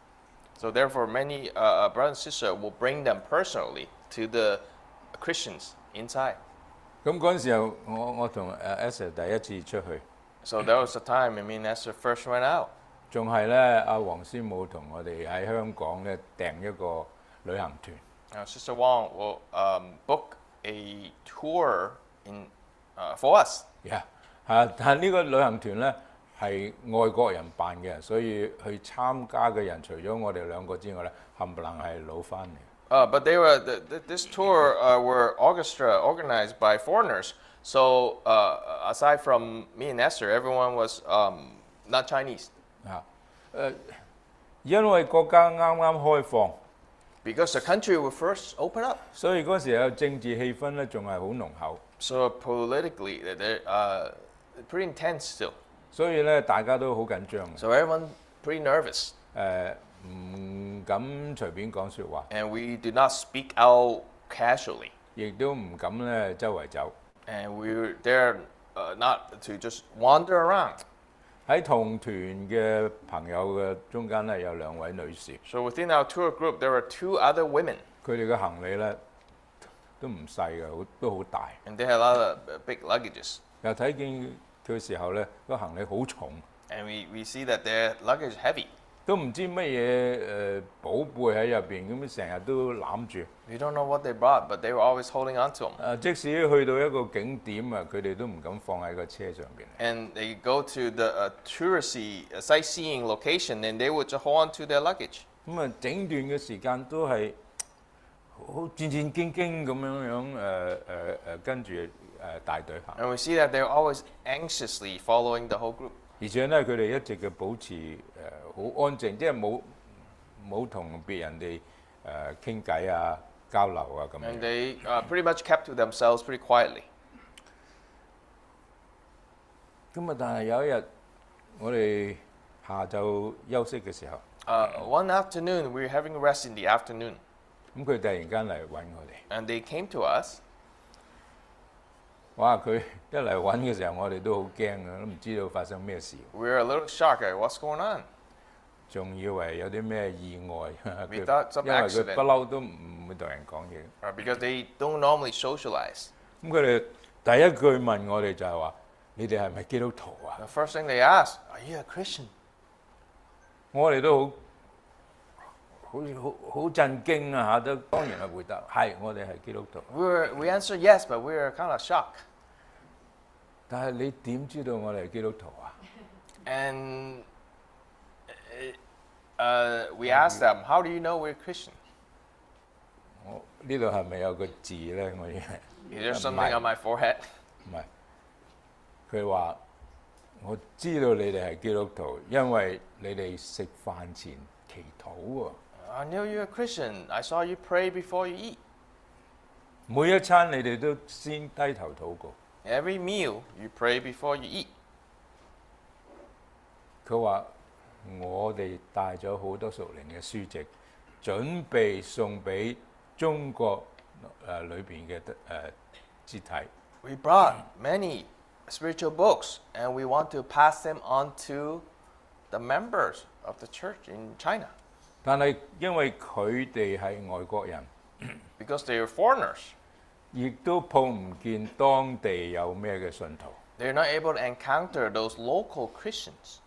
B: So therefore, many uh, brothers and sisters will bring them personally to the Christians inside.
A: 咁嗰陣時候，我我同誒 Esther 第一次出去，
B: So there was a time, I mean, Esther first went out.
A: 仲係咧阿黃師母同我哋喺香港咧訂一個旅行團。
B: Now, Sister Wong will um, book a tour in uh, for us.
A: Yeah. 啊！但係呢個旅行團呢係外國人辦嘅，所以去參加嘅人除咗我哋兩個之外呢，冚唪唥係老翻嚟。
B: Uh, but they were the, the, this tour uh, were orchestra organized by foreigners. So uh, aside from me and Esther, everyone was um, not Chinese
A: 啊，誒，因為國家啱啱開放，
B: because the country will first open up.
A: 所以嗰時候政治氣氛呢仲係好濃厚，
B: So politically, they're uh, pretty intense still.
A: 所以呢大家都好緊張嘅，
B: So everyone pretty nervous,
A: 誒唔敢隨便講説話，
B: and we do not speak out casually,
A: 亦都唔敢咧周圍走。
B: and we were there uh, not to just wander around.
A: 喺同團嘅朋友嘅中間呢，有兩位女士，
B: So within our tour group, there were two other women.
A: 佢哋嘅行李呢都唔細嘅，好都好大。
B: And they had a lot of uh, big luggages.
A: 又睇見佢嘅時候咧，個行李好重，
B: And we, we see that their luggage is heavy.
A: 都唔知乜嘢誒寶貝喺入邊，咁成日都攬住。
B: We don't know what they brought, but they were always holding on to them.
A: 誒，即使去到一個景點啊，佢哋都唔敢放喺個車上邊。
B: And they go to the uh, touristy uh, sightseeing location, and they would just hold on to their luggage.
A: 咁啊，整段嘅時間都係好戰戰兢兢咁樣樣誒誒誒跟住誒大隊行。
B: And we see that they're always anxiously following the whole group.
A: 而且咧，佢哋一直嘅保持誒好安靜，即係冇冇同別人哋誒傾偈啊、交流啊咁
B: And
A: 樣。
B: they uh, pretty much kept to themselves pretty quietly.
A: 咁啊，但係有一日，我哋下晝休息嘅時候，
B: Uh, one afternoon, we were having rest in the afternoon,
A: 咁佢突然間嚟揾我哋。
B: and they came to us.
A: 哇！佢一嚟揾嘅時候，我哋都好驚啊，都唔知道發生咩事，
B: We were a little shocked at what's going on.
A: 仲以為有啲咩意外。
B: We thought some
A: 因為佢
B: accident.
A: 不嬲都唔會同人講嘢。
B: Uh, because they don't normally socialize.
A: 咁佢哋第一句問我哋就係話：你哋係咪基督徒啊？
B: The first thing they asked, "Are you a Christian?"
A: 我哋都好好好好震驚啊！嚇，都當然係回答係，我哋係基督徒。
B: We were, we answered yes, but we were kind of shocked.
A: 但係你點知道我哋係基督徒啊？
B: And uh, we asked them, "How do you know we're Christian?"
A: 我呢度係咪有個字咧？我以為
B: Is there something on my forehead?
A: 唔係，佢話我知道你哋係基督徒，因為你哋食飯前祈禱喎。
B: I knew you're a Christian. I saw you pray before you eat.
A: 每一餐你哋都先低頭禱告。
B: Every meal you pray before you eat.
A: 佢話我哋帶咗好多屬靈嘅書籍，準備送俾中國誒裏邊嘅誒肢體。
B: We brought many spiritual books, and we want to pass them on to the members of the church in China
A: 但係因為佢哋係外國人，
B: because they are foreigners.
A: 亦都碰唔見當地有咩嘅信徒，
B: They're not able to encounter those local Christians.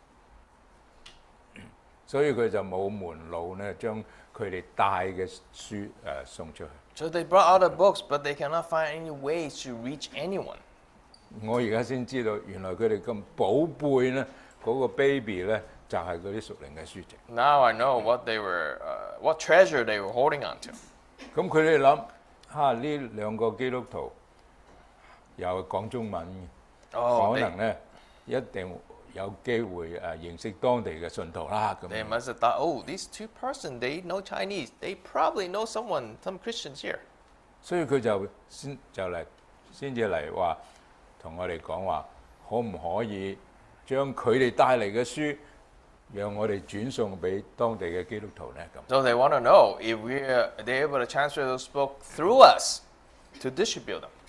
A: 所以佢就冇門路咧，將佢哋帶嘅書誒、呃、送出去。
B: So they brought out the books, but they cannot find any ways to reach anyone.
A: 我而家先知道，原來佢哋咁寶貝咧，嗰、那個 baby 咧就係嗰啲屬靈嘅書籍。
B: Now I know what they were, uh, what treasure they were holding on to.
A: 咁佢哋諗嚇呢兩個基督徒又講中文嘅，
B: Oh,
A: 可
B: they,
A: 能咧一定有機會誒認識當地嘅信徒啦。咁
B: they
A: 樣
B: must have thought, oh, these two persons, they know Chinese. They probably know someone, some Christians here.
A: 所以佢就先就嚟先至嚟話同我哋講話，可唔可以將佢哋帶嚟嘅書，讓我哋轉送俾當地嘅基督徒咧？咁
B: So they want to know if we're they're able to transfer those books through us to distribute them.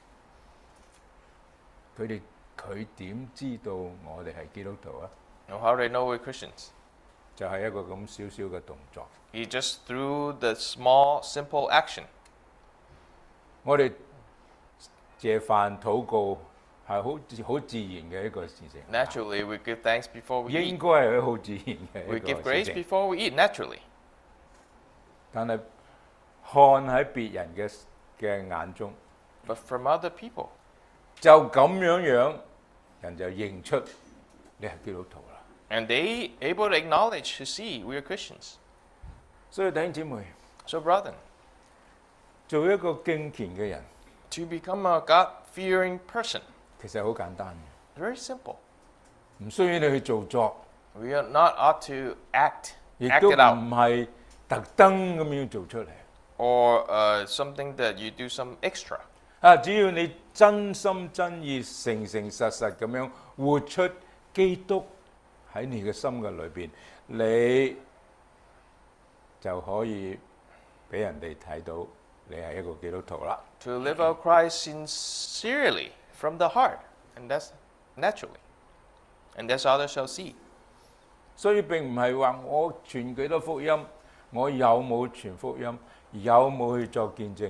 A: 佢哋佢點知道我哋係基督徒啊？
B: Now, how do they know we're Christians?
A: 就係一個咁少少嘅動作。
B: He just through the small, simple action.
A: 我哋謝飯禱告係好好自然嘅一個事情，
B: Naturally, we give thanks before we
A: 應
B: eat.
A: 該係好自然嘅
B: We
A: 一
B: give
A: 個
B: grace
A: 事情。
B: before we eat, naturally.
A: 但係看喺別人嘅嘅眼中，
B: But from other people,
A: 就咁樣樣，人就認出你係基督徒啦。
B: and they able to acknowledge to see we are Christians.
A: 所以弟兄姊妹，
B: So, brethren,
A: 做一個敬虔嘅人，
B: to become a God-fearing person,
A: 其實好簡單嘅，
B: very simple.
A: 唔需要你去做作，
B: We are not ought to act,
A: 亦
B: act
A: 都
B: it out,
A: 唔係特登咁樣做出嚟。
B: or uh, something that you do some extra.
A: 啊！只要你真心真意、誠誠實實咁樣活出基督喺你嘅心嘅裏邊，你就可以俾人哋睇到你係一個基督徒啦。
B: To live out Christ sincerely from the heart, and that's naturally, and that's others shall see.
A: 所以並唔係話我傳幾多福音，我有冇傳福音，有冇去作見證。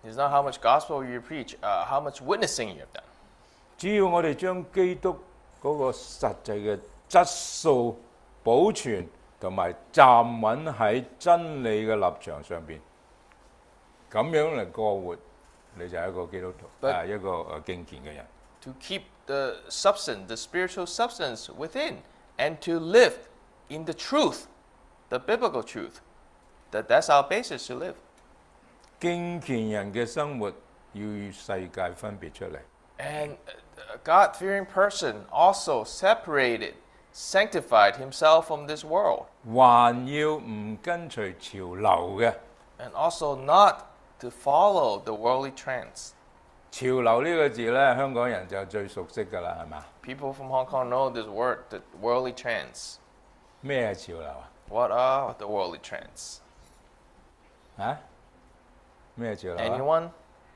B: It's not how much gospel you preach, uh, how much witnessing you have done.
A: 只要我哋將基督嗰個實際嘅質素保存同埋站穩喺真理嘅立場上邊，咁樣嚟過活，你就係一個基督徒，係一個誒敬虔嘅人。
B: To keep the substance, the spiritual substance within, and to live in the truth, the biblical truth, that that's our basis to live.
A: 敬虔人嘅生活要與世界分別出嚟。
B: And a God-fearing person also separated, sanctified himself from this world.
A: 還要唔跟隨潮流嘅。
B: And also not to follow the worldly trends.
A: 潮流呢個字咧，香港人就最熟悉㗎啦，係嘛？
B: People from Hong Kong know this word, the worldly trends.
A: 咩係潮流啊？
B: What are the worldly trends?
A: 啊？咩係潮流啊？
B: Anyone?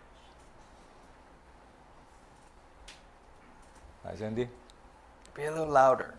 A: 大聲啲。
B: Be a little louder.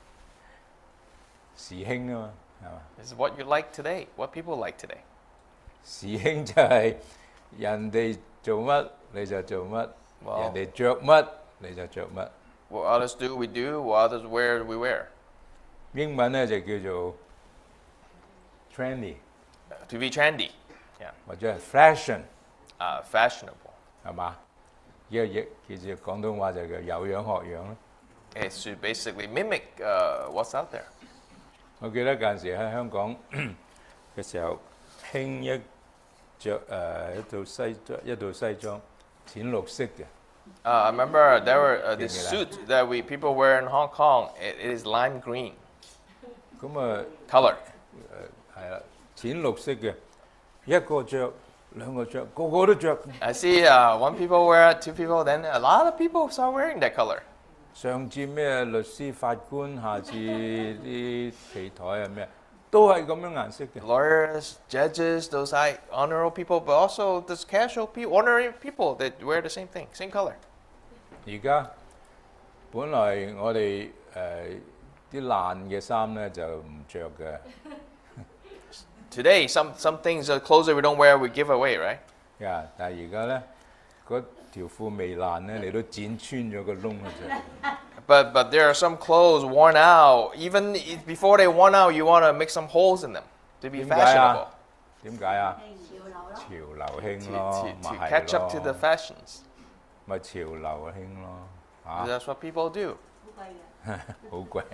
A: 時興啊嘛，係嘛？
B: This is what you like today, what people like today.
A: 時興就係人哋做乜你就做乜，
B: Wow.
A: 人哋着乜你就着乜。
B: What others do, we do. What others wear, we wear.
A: 英文咧就叫做 trendy
B: Uh, to be trendy, yeah.
A: 或者係 fashion，
B: Uh, fashionable.
A: 係嘛？呢個譯其實廣東話就叫有樣學樣咯。
B: It's to basically mimic uh, what's out there.
A: 我記得嗰陣時喺香港嘅時候，興一着誒一套西裝，一套西裝淺綠色嘅。
B: Uh, I remember there were uh, this
A: Give me
B: suit that we people wear in Hong Kong. It, it is lime green
A: 咁啊
B: color.
A: 係啦，淺綠色嘅，一個着兩個着，個個都着。
B: I see uh, one people wear it, two people, then a lot of people start wearing that color.
A: 上至咩律師、法官，下至啲棋台啊咩，都係咁樣顏色嘅。
B: Lawyers, judges, those high honorable people, but also those casual people, ordinary people that wear the same thing, same color.
A: 而家本來我哋誒啲爛嘅衫咧就唔着嘅，
B: Today, some, some things, uh, clothes that we don't wear, we give away, right?
A: 呀！但係而家咧嗰條褲未爛咧，你都剪穿咗個窿嘅啫。
B: But, but there are some clothes worn out. Even i- before they worn out, you want to make some holes in them to be
A: 點解啊
B: fashionable,？
A: 點解啊？
C: 潮流咯，
A: 潮流興
B: to,
A: 咯，
B: to,
A: 咪
B: to
A: 係
B: catch up to the
A: 咯，
B: fashions.
A: 咪潮流興咯，嚇
B: That's what people do.
C: 好貴嘅。
A: 好貴。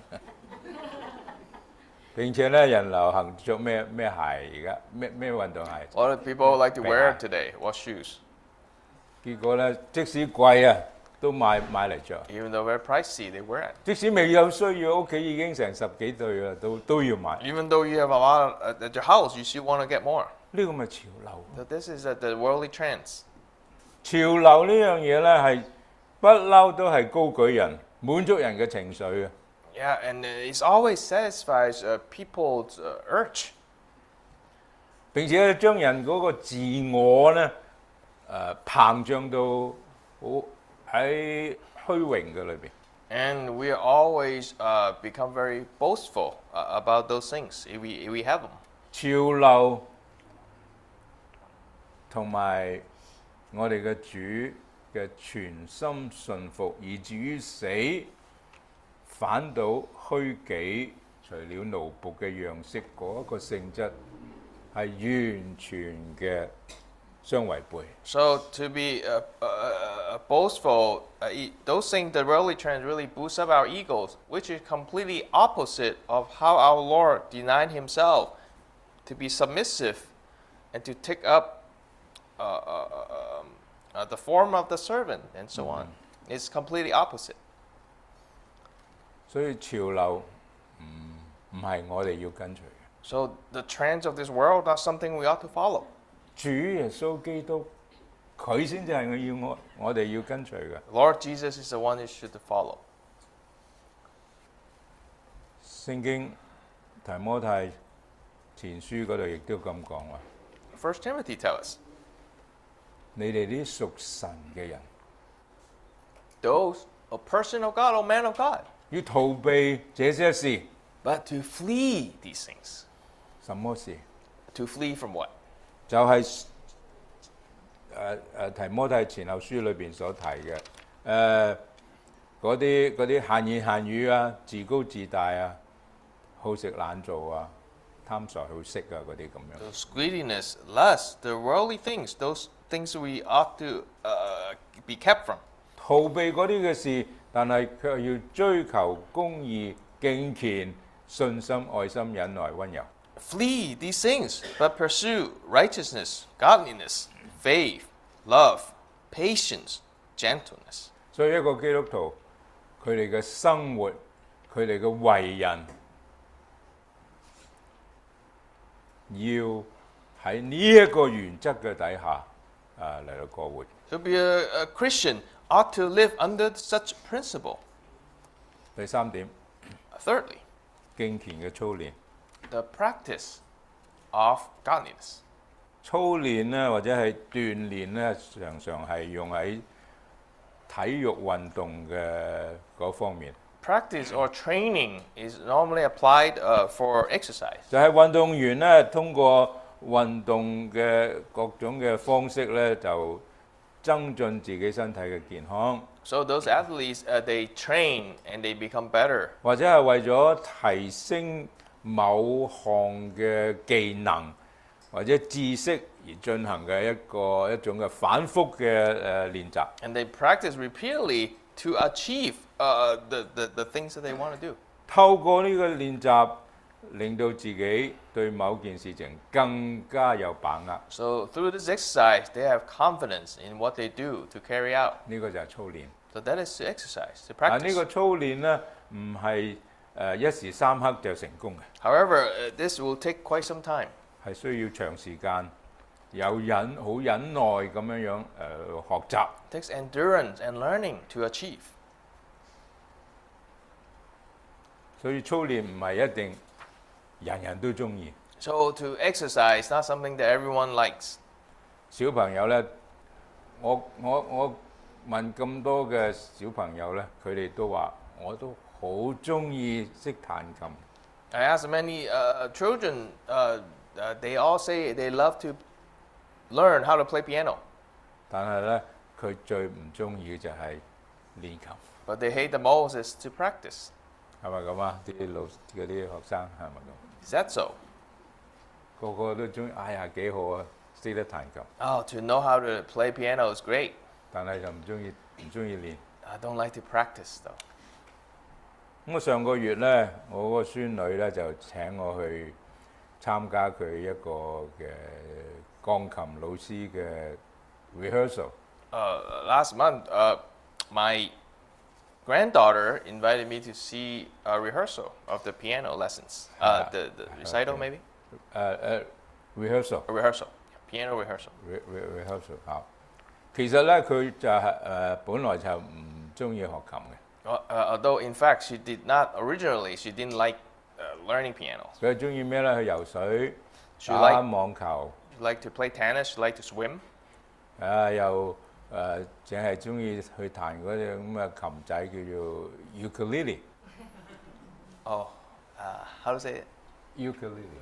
A: 並且咧，人流行着咩咩鞋而家咩咩運動鞋？
B: A lot of people like to wear it
A: Bad.
B: today. What shoes?
A: 結果咧，即使貴啊，都買買嚟着。
B: Even though very pricey, they wear it.
A: 即使未有需要，屋企已經成十幾對啦，都都要買。
B: Even though you have a lot of, at your house, you still want to get more.
A: 呢個咪潮流。
B: So this is uh, the worldly trends.
A: 潮流呢樣嘢咧係不嬲都係高舉人、滿足人嘅情緒嘅。
B: Yeah, and uh, it always satisfies uh, people's uh, urge.
A: 並且將人嗰個自我咧誒、呃、膨脹到好喺虛榮嘅裏邊。
B: And we always uh, become very boastful uh, about those things if we, if we have them.
A: 潮流同埋我哋嘅主嘅全心順服，以至於死，反倒虛己，除了奴僕嘅樣式嗰一個性質，係完全嘅相違背。
B: So to be uh, uh, uh, boastful, uh, e- those things, the worldly trends really boost up our egos, which is completely opposite of how our Lord denied himself to be submissive and to take up uh, uh, um, uh, the form of the servant and so on. It's completely opposite.
A: 所以潮流唔唔係我哋要跟隨嘅。
B: So the trends of this world are something we ought to follow.
A: 主耶穌基督，佢先至係我要我我哋要跟隨嘅。
B: Lord Jesus is the one you should follow.
A: 聖經提摩太前書嗰度亦都咁講話。
B: First Timothy tells us,
A: 你哋啲屬神嘅人，
B: those, a person of God, a man of God,
A: 要逃避這些事。
B: but to flee these things.
A: 什麼事？
B: To flee from what?
A: 就係、 誒誒提摩太前後書裏邊所提嘅誒嗰啲嗰啲閒言閒語啊，自高自大啊，好食懶做啊，貪財好色啊嗰啲咁樣。
B: Those greediness, lust, the worldly things, those things we ought to uh, be kept from.
A: 逃避嗰啲嘅事，但係卻要追求公義、敬虔、信心、愛心、忍耐、温柔。
B: Flee these things, but pursue righteousness, godliness, faith, love, patience, gentleness.
A: 所以一個基督徒，佢哋嘅生活，佢哋嘅為人，要喺呢一個原則嘅底下啊嚟到過活。
B: To be a, a Christian ought to live under such principle.
A: 第三點，
B: Thirdly,
A: 敬虔嘅操練。
B: the practice of godliness.
A: 操練咧，或者係鍛鍊咧，常常係用喺體育運動嘅嗰方面。
B: Practice or training is normally applied uh, for exercise.
A: 就係運動員咧，通過運動嘅各種嘅方式咧，就增進自己身體嘅健康。
B: So those athletes, uh, they train and they become better.
A: 或者係為咗提升某項嘅技能或者知識而進行嘅一個一種嘅反覆嘅誒練習。
B: And they practice repeatedly to achieve uh, the, the, the things that they want to do.
A: 透過呢個練習，令到自己對某件事情更加有把握。
B: So through this exercise, they have confidence in what they do to carry out.
A: 呢個就係操練。
B: So that is to exercise, to
A: 但呢
B: practice.
A: 個操練咧，唔係誒一時三刻就成功嘅，
B: However, uh, this will take quite some time.
A: 係需要長時間有忍好忍耐咁樣樣誒、呃、學習。
B: It takes endurance and learning to achieve.
A: 所以操練唔係一定人人都中意。
B: So to exercise, not something that everyone likes.
A: 小朋友咧，我我我問咁多嘅小朋友咧，佢哋都話我都好中意識彈琴。
B: I asked many uh, children, uh, uh, they all say they love to learn how to play piano,
A: 但係咧，佢最唔中意嘅就係練琴，
B: but they hate the most is to practice.
A: 係咪咁啊？啲老嗰啲學生係咪咁？
B: Is that so?
A: 個個都中意，哎呀幾好啊，識得彈琴，
B: Oh, to know how to play piano is great.
A: 但係就唔中意唔中意練。
B: I don't like to practice though.
A: 咁我上個月咧，我個孫女咧就請我去參加佢一個嘅鋼琴老師嘅 rehearsal。
B: Uh, last month, uh, my granddaughter invited me to see a rehearsal of the piano lessons. Uh,
A: Ah,
B: the, the recital,
A: okay.
B: maybe?
A: 誒誒 rehearsal
B: A rehearsal. Piano rehearsal.
A: re re rehearsal 嚇。其實咧，佢就係、誒、本來就唔中意學琴嘅，
B: Well, uh, although, in fact, she did not originally, she didn't like uh, learning piano.
A: 佢係中意咩咧？去游水、
B: She
A: 打
B: liked,
A: 網球，
B: she liked to play tennis, she liked to swim.
A: 啊又誒淨係中意去彈嗰隻咁嘅琴仔叫做 ukulele。
B: Oh, uh, how to say it?
A: ukulele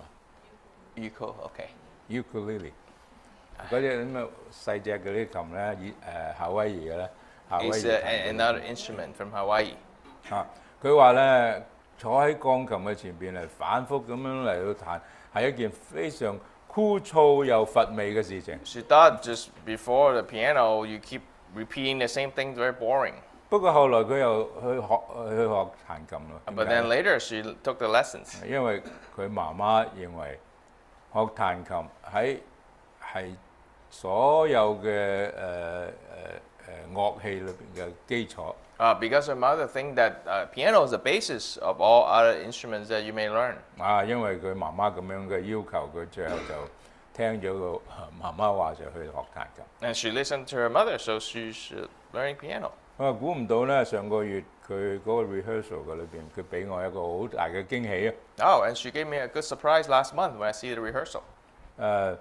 B: Uko, okay.
A: ukulele 嗰隻咁嘅細隻嗰啲琴咧，以誒夏威夷嘅咧，夏威夷
B: It's
A: 彈
B: uh,
A: 嗰啲
B: another instrument from Hawaii.
A: 啊，佢話咧坐喺鋼琴嘅前邊嚟反覆咁樣嚟到彈，係一件非常枯燥又乏味嘅事情。
B: She thought just before the piano, you keep repeating the same things, very boring.
A: 不過後來佢又去學去學彈琴咯。
B: But
A: 點解
B: then later, she took the lessons.
A: 因為佢媽媽認為學彈琴喺係所有嘅誒誒誒樂器裏邊嘅基礎。
B: Uh, because her mother think that uh, piano is the basis of all other instruments that you may learn.
A: 啊，因為佢媽媽咁樣嘅要求，佢最後就聽咗個媽媽話就去學彈琴。
B: And she listened to her mother, so she's uh, learning piano.
A: 我估唔到咧，上個月佢嗰個 rehearsal 嘅裏邊，佢俾我一個好大嘅驚喜啊！
B: Oh, and she gave me a good surprise last month when I see the rehearsal.
A: 誒，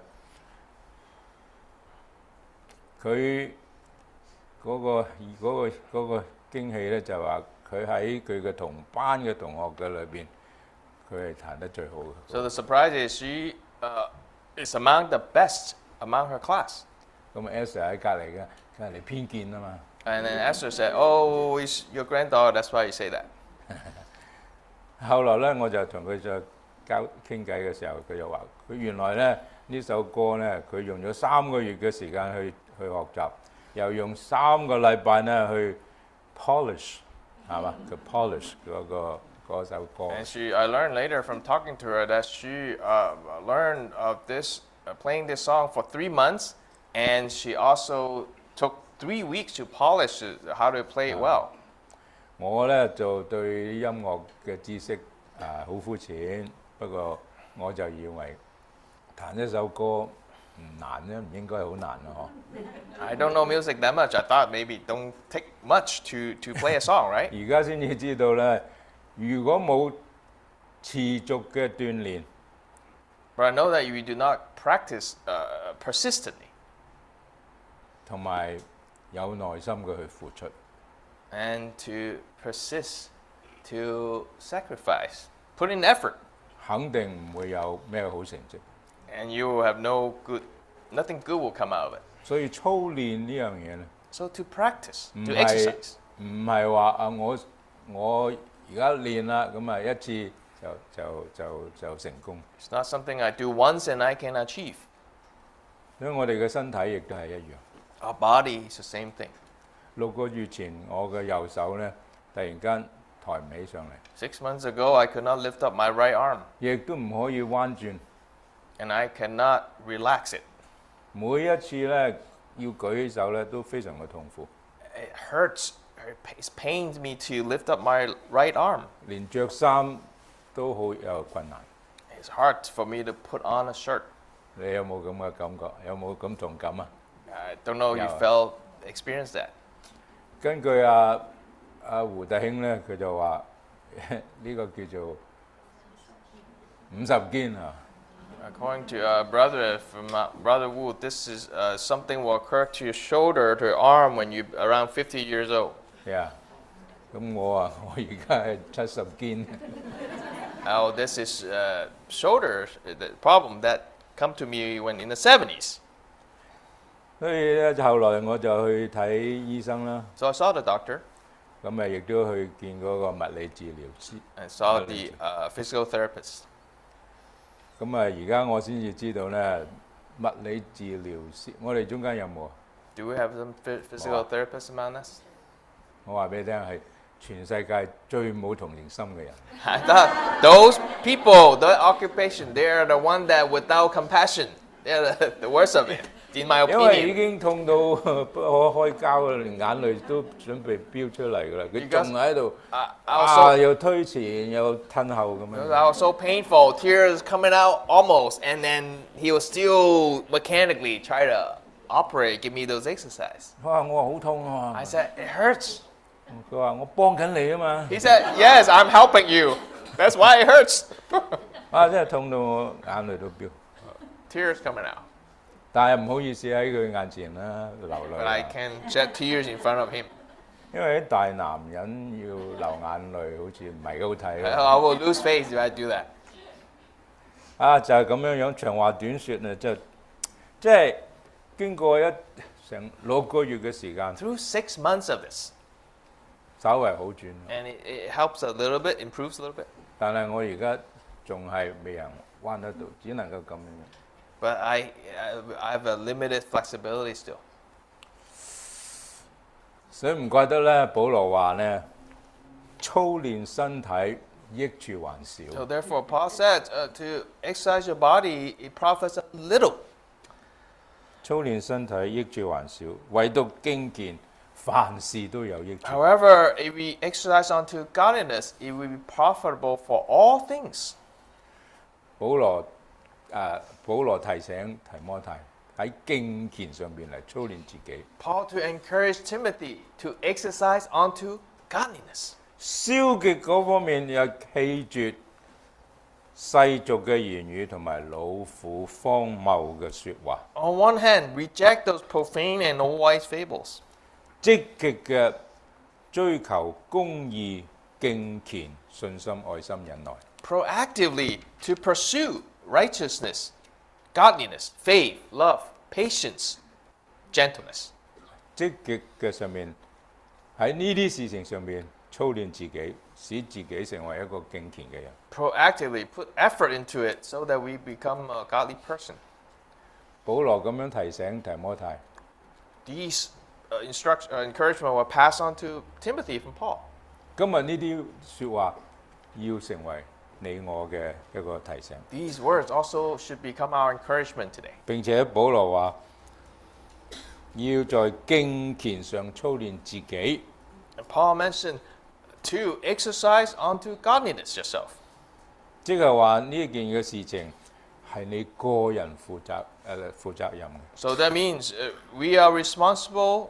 A: 佢嗰個嗰個嗰個驚喜咧，就話佢喺佢嘅同班嘅同學嘅裏邊，佢係彈得最好嘅。
B: So the surprise is she uh, is among the best among her class.
A: 咁啊 Esther 喺隔離嘅，隔離偏見啊嘛。
B: And then Esther said, "Oh, it's your granddaughter. That's why you say that."
A: 後來咧，我就同佢再交傾偈嘅時候，佢就話：佢原來咧呢首歌咧，佢用咗三個月嘅時間去去學習，又用三個禮拜咧去 polish 係嘛？佢 polish 嗰個嗰首歌。
B: And she, I learned later from talking to her that she uh, learned of this, uh, playing this song for three months, and she also took three weeks to polish it, how to play it well.
A: 我咧就對音樂嘅知識啊好膚淺，不過我就以為彈一首歌唔難咧，唔應該好難咯，嗬。
B: I don't know music that much. I thought maybe it don't take much to, to play a song, right?
A: 而家先至知道咧，如果冇持續嘅鍛鍊，
B: But I know that we do not practice uh, persistently
A: 同埋有耐心嘅去付出，
B: and to persist, to sacrifice, put in effort,
A: 肯定唔會有咩好成績。
B: and you will have no good, nothing good will come out of it.
A: 所以操練呢樣嘢咧，
B: So to practice,
A: 唔
B: to
A: 係
B: exercise.
A: 唔係話啊我我而家練啦，咁啊一次就就就就成功。
B: It's not something I do once and I can achieve.
A: 所以我哋嘅身體亦都係一樣。
B: Our body is the same thing.
A: 六個月前，我嘅右手咧突然間抬唔起上嚟，
B: Six months ago, I could not lift up my right arm,
A: 亦都唔可以彎轉。
B: and I cannot relax it.
A: 每一次咧要舉起手咧都非常嘅痛苦，
B: It hurts. It pains me to lift up my right arm.
A: 連着衫都好有困難。
B: It's hard for me to put on a shirt.
A: 你有冇咁嘅感覺？有冇咁同感啊？
B: I don't know if you
A: Yeah.
B: felt, experienced that.
A: 根據阿阿胡弟兄咧，佢就話呢個叫做五十肩啊。
B: According to uh, brother from uh, brother Wu, this is uh, something will occur to your shoulder, to your arm when you around fifty years old.
A: 係啊，咁我啊，我而家係七十肩。
B: Oh, this is uh, shoulder the problem that come to me when in the seventies.
A: 所以咧，後來我就去睇醫生啦。
B: So I saw the doctor
A: 咁誒，亦都去見嗰個物理治療師。
B: and saw the uh, physical therapist.
A: 咁啊，而家我先至知道咧，物理治療師，我哋中間有冇啊？
B: Do we have some phy- physical
A: Wow.
B: therapists among us?
A: 我話俾你聽，係全世界最冇同情心嘅人。
B: I thought those people, the occupation, they are the one that without compassion. They're the, the worst of it, in my
A: 因為已
B: opinion.
A: 經痛到不可開交啦，連眼淚都準備飆出嚟㗎啦。佢仲喺度
B: I, I was
A: 啊，
B: so
A: 又推前又褪後咁
B: It
A: 樣。
B: was so painful, tears coming out almost, and then he was still mechanically try to operate, give me those exercise.
A: 哇！我話好痛啊
B: I！said, it hurts.
A: 佢話我幫緊你啊嘛。
B: He said, yes, I'm helping you. That's why it hurts.
A: 啊！真係痛到我眼淚都飆。
B: Tears coming out.
A: 但係唔好意思喺佢眼前啦流
B: But I
A: 淚啊，
B: can shed tears in front of him.
A: 因為啲大男人要流眼淚，好似唔係幾好睇
B: I
A: 啊。
B: will lose face if I do that.
A: 啊，就係咁樣樣，長話短説啊，就即係經過一成六個月嘅時間，
B: Through six months of this,
A: 稍為好轉。
B: and it, it helps a little bit, improves a little bit.
A: 但係我而家仲係未人彎得到，只能夠咁樣。
B: But I, I, I have a limited flexibility still.
A: 所以唔怪得咧，保羅話咧，操練身體益處還少。
B: So therefore, Paul said uh, to exercise your body, it profits a little.
A: 操練身體益處還少，唯獨敬虔，凡事都有益處。
B: However, if we exercise unto godliness, it will be profitable for all things.
A: 保羅誒、呃保羅提醒提摩太喺敬虔上邊嚟操練自己，
B: Paul to encourage Timothy to exercise unto godliness.
A: 消極嗰方面又棄絕世俗嘅言語同埋老婦荒謬嘅説話，
B: On one hand, reject those profane and old-wise fables.
A: 積極嘅追求公義、敬虔、信心、愛心、忍耐。
B: Proactively to pursue righteousness, godliness, faith, love, patience. gentleness.
A: 積極嘅上面喺呢啲事情上面操練自己，使自己成為一個敬虔嘅人。
B: Proactively put effort into it so that we become a godly person.
A: 保羅咁樣提醒提摩太，
B: These uh, instruct, uh, encouragement were passed on to Timothy from Paul.
A: 今日呢啲説話要成為你我嘅一個提醒。
B: These words also should become our encouragement today.
A: 並且保羅話要在敬虔上操練自己。
B: And Paul mentioned to exercise onto godliness yourself.
A: 即係話呢件嘅事情係你個人負責誒、呃、負責任嘅，
B: So that means uh, we are responsible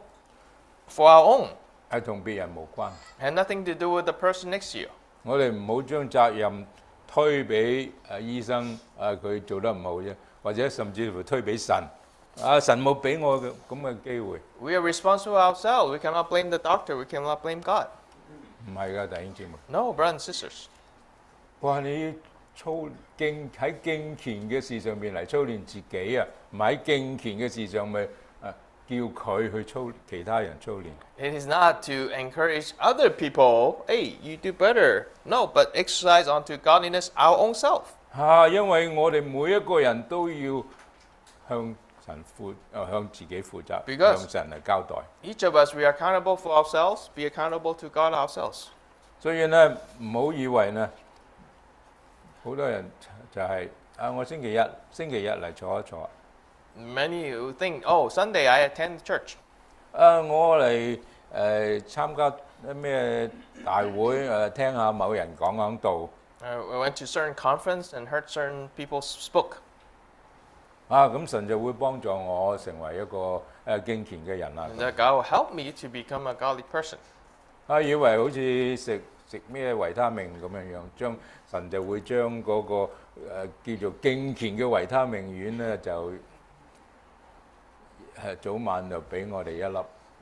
B: for our own,
A: 係同別人無關。
B: and nothing to do with the person next to you.
A: 我哋唔好將責任推俾誒醫生，誒佢做得唔好啫，或者甚至乎推俾神。啊，神冇俾我嘅咁嘅機會，
B: We are responsible ourselves. We cannot blame the doctor. We cannot blame God.
A: 唔係㗎，弟兄姊妹。
B: No, brothers and sisters.
A: 哇！你操敬喺敬虔嘅事上面嚟操練自己啊，唔係喺敬虔嘅事上咪誒叫佢去操其他人操練。
B: It is not to encourage other people, hey, you do better. No, but exercise onto godliness our own self.
A: 嚇、啊，因為我哋每一個人都要向神負，誒向自己負責，
B: Because-
A: 向神嚟交代。
B: Each of us, we are accountable for ourselves, be accountable to God ourselves.
A: 所以咧，唔好以為咧，好多人就係、啊，我星期日星期日嚟坐一坐，
B: Many who think, oh, Sunday I attend church.
A: 啊，我嚟誒、呃、參加咩大會誒、呃，聽下某人講講道。
B: Uh, we went to certain conference and heard certain people spoke.
A: 啊，咁神就會幫助我成為一個誒、呃、敬虔嘅人啦。
B: And that God will help me to become a godly person.
A: 啊，以為好似食食咩維他命咁樣樣，將神就會將嗰、個、呃、叫做敬虔嘅維他命丸咧，就誒、呃、早晚就俾我哋一粒。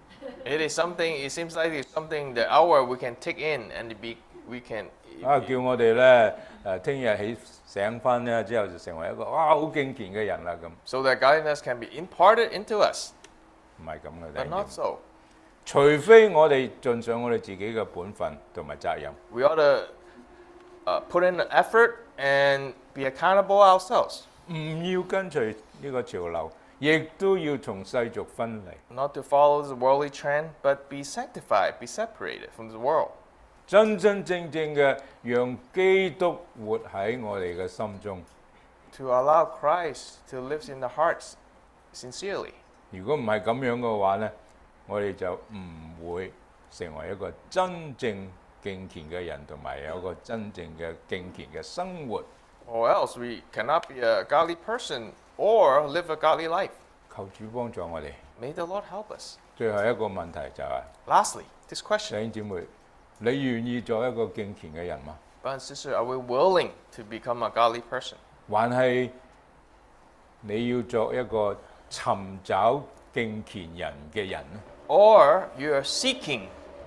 B: It is something, it seems like it's something the hour we can take in and be, we can.
A: 啊，叫我哋咧誒聽日起醒翻咧之後就成為一個哇好敬虔嘅人啦咁，
B: So that godliness can be imparted into us,
A: 唔係咁嘅。
B: but
A: 弟兄
B: not
A: 姊妹
B: so.
A: 除非我哋盡上我哋自己嘅本分同埋責任。
B: We ought to uh, put in an effort and be accountable ourselves,
A: 唔要跟隨呢個潮流，亦都要從世俗分離，
B: not to follow the worldly trend, but be sanctified, be separated from the world.
A: 真真正正嘅讓基督活喺我哋嘅心中。
B: To allow Christ to live in the hearts sincerely.
A: 如果唔係咁樣嘅話呢，我哋就唔會成為一個真正敬虔嘅人，同埋有一個真正嘅敬虔嘅生活。
B: Or else we cannot be a godly person or live a godly life.
A: 求主幫助我哋。
B: May the Lord help us.
A: 最後一個問題就係、
B: Lastly, this
A: 弟
B: question.
A: 兄姊妹，你願意做一個敬虔嘅人嗎？
B: Brother and sister, are we willing to become a godly person?
A: 還係你要作一個尋找敬虔人嘅人呢？
B: Or you are seeking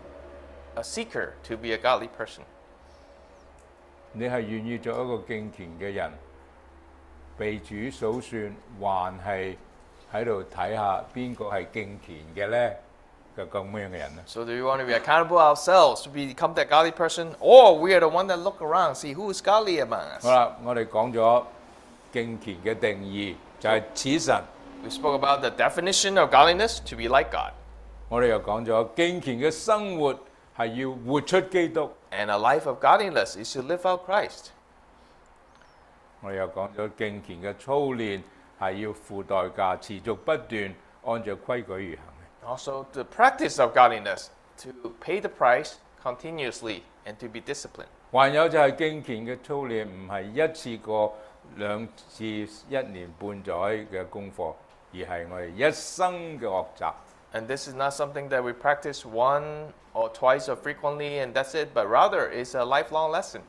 B: a seeker to be a godly person?
A: 你係願意做一個敬虔嘅人，被主數算，還係喺度睇下邊個係敬虔嘅呢？嘅咁樣嘅人呢？
B: So do we want to be accountable ourselves to become that godly person? Or we are the one that look around, see who is godly among us?
A: 好啦，我哋講咗敬虔嘅定義，就係、似神。
B: We spoke about the definition of godliness, to be like God.
A: 我哋又講咗敬虔嘅生活係要活出基督。
B: And a life of godliness is to live out Christ.
A: 我哋又講咗敬虔嘅操練係要付代價，持續不斷按照規矩而行。
B: Also, the practice of godliness, to pay the price continuously and to be disciplined.
A: 還有就係敬虔嘅操練，唔係一次過兩次一年半載嘅功課，而係我哋一生嘅學習。
B: And this is not something that we practice one or twice or frequently and that's it, but rather it's a lifelong lesson.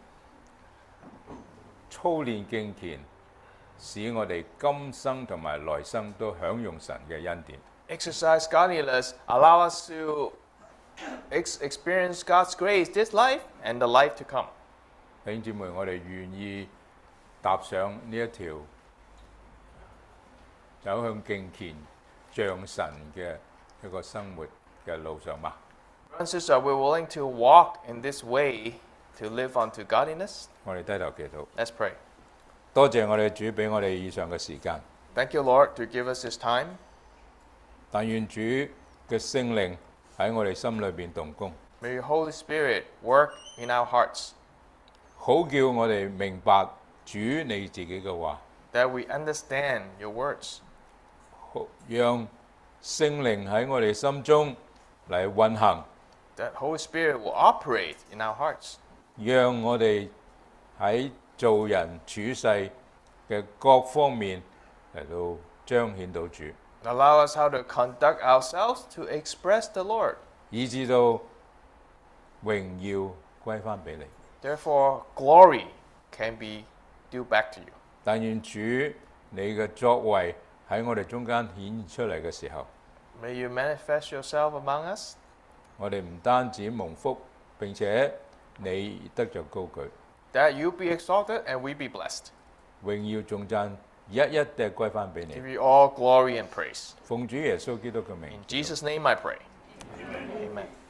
A: 操練敬虔，使我哋今生同埋來生都享用神嘅恩典。
B: Exercise godliness, allow us to ex- experience God's grace this life and the life to come.
A: 弟兄姊妹，我哋願意踏上呢一條走向敬虔像神嘅一個生活嘅路上嘛。
B: Brothers and sisters, are we willing to walk in this way to live unto godliness?
A: 我哋低頭祈禱，
B: Let's pray.
A: 多謝我哋主俾我哋以上嘅時間，
B: Thank you, Lord, to give us this time.
A: 但願主嘅聖靈喺我哋心裏邊動工，
B: May your Holy Spirit work in our hearts,
A: 好叫我哋明白主你自己嘅話，
B: that we understand your words,
A: 好讓聖靈喺我哋心中嚟運行，
B: that Holy Spirit will operate in our hearts,
A: 讓我哋喺做人處世嘅各方面嚟到彰顯到主，
B: and allow us how to conduct ourselves to express the Lord.
A: 以至到榮耀歸翻俾你。
B: Therefore, glory can be due back to you.
A: 但願主你嘅作為喺我哋中間顯出嚟嘅時候，
B: May you manifest yourself among us,
A: 我哋唔單止蒙福，並且你得着高舉，
B: that you be exalted and we be blessed.
A: 榮耀頌讚一一嘅歸翻俾
B: Give
A: 你。
B: you all glory and praise.
A: 奉主耶穌基督嘅名
B: In。Jesus' name I pray.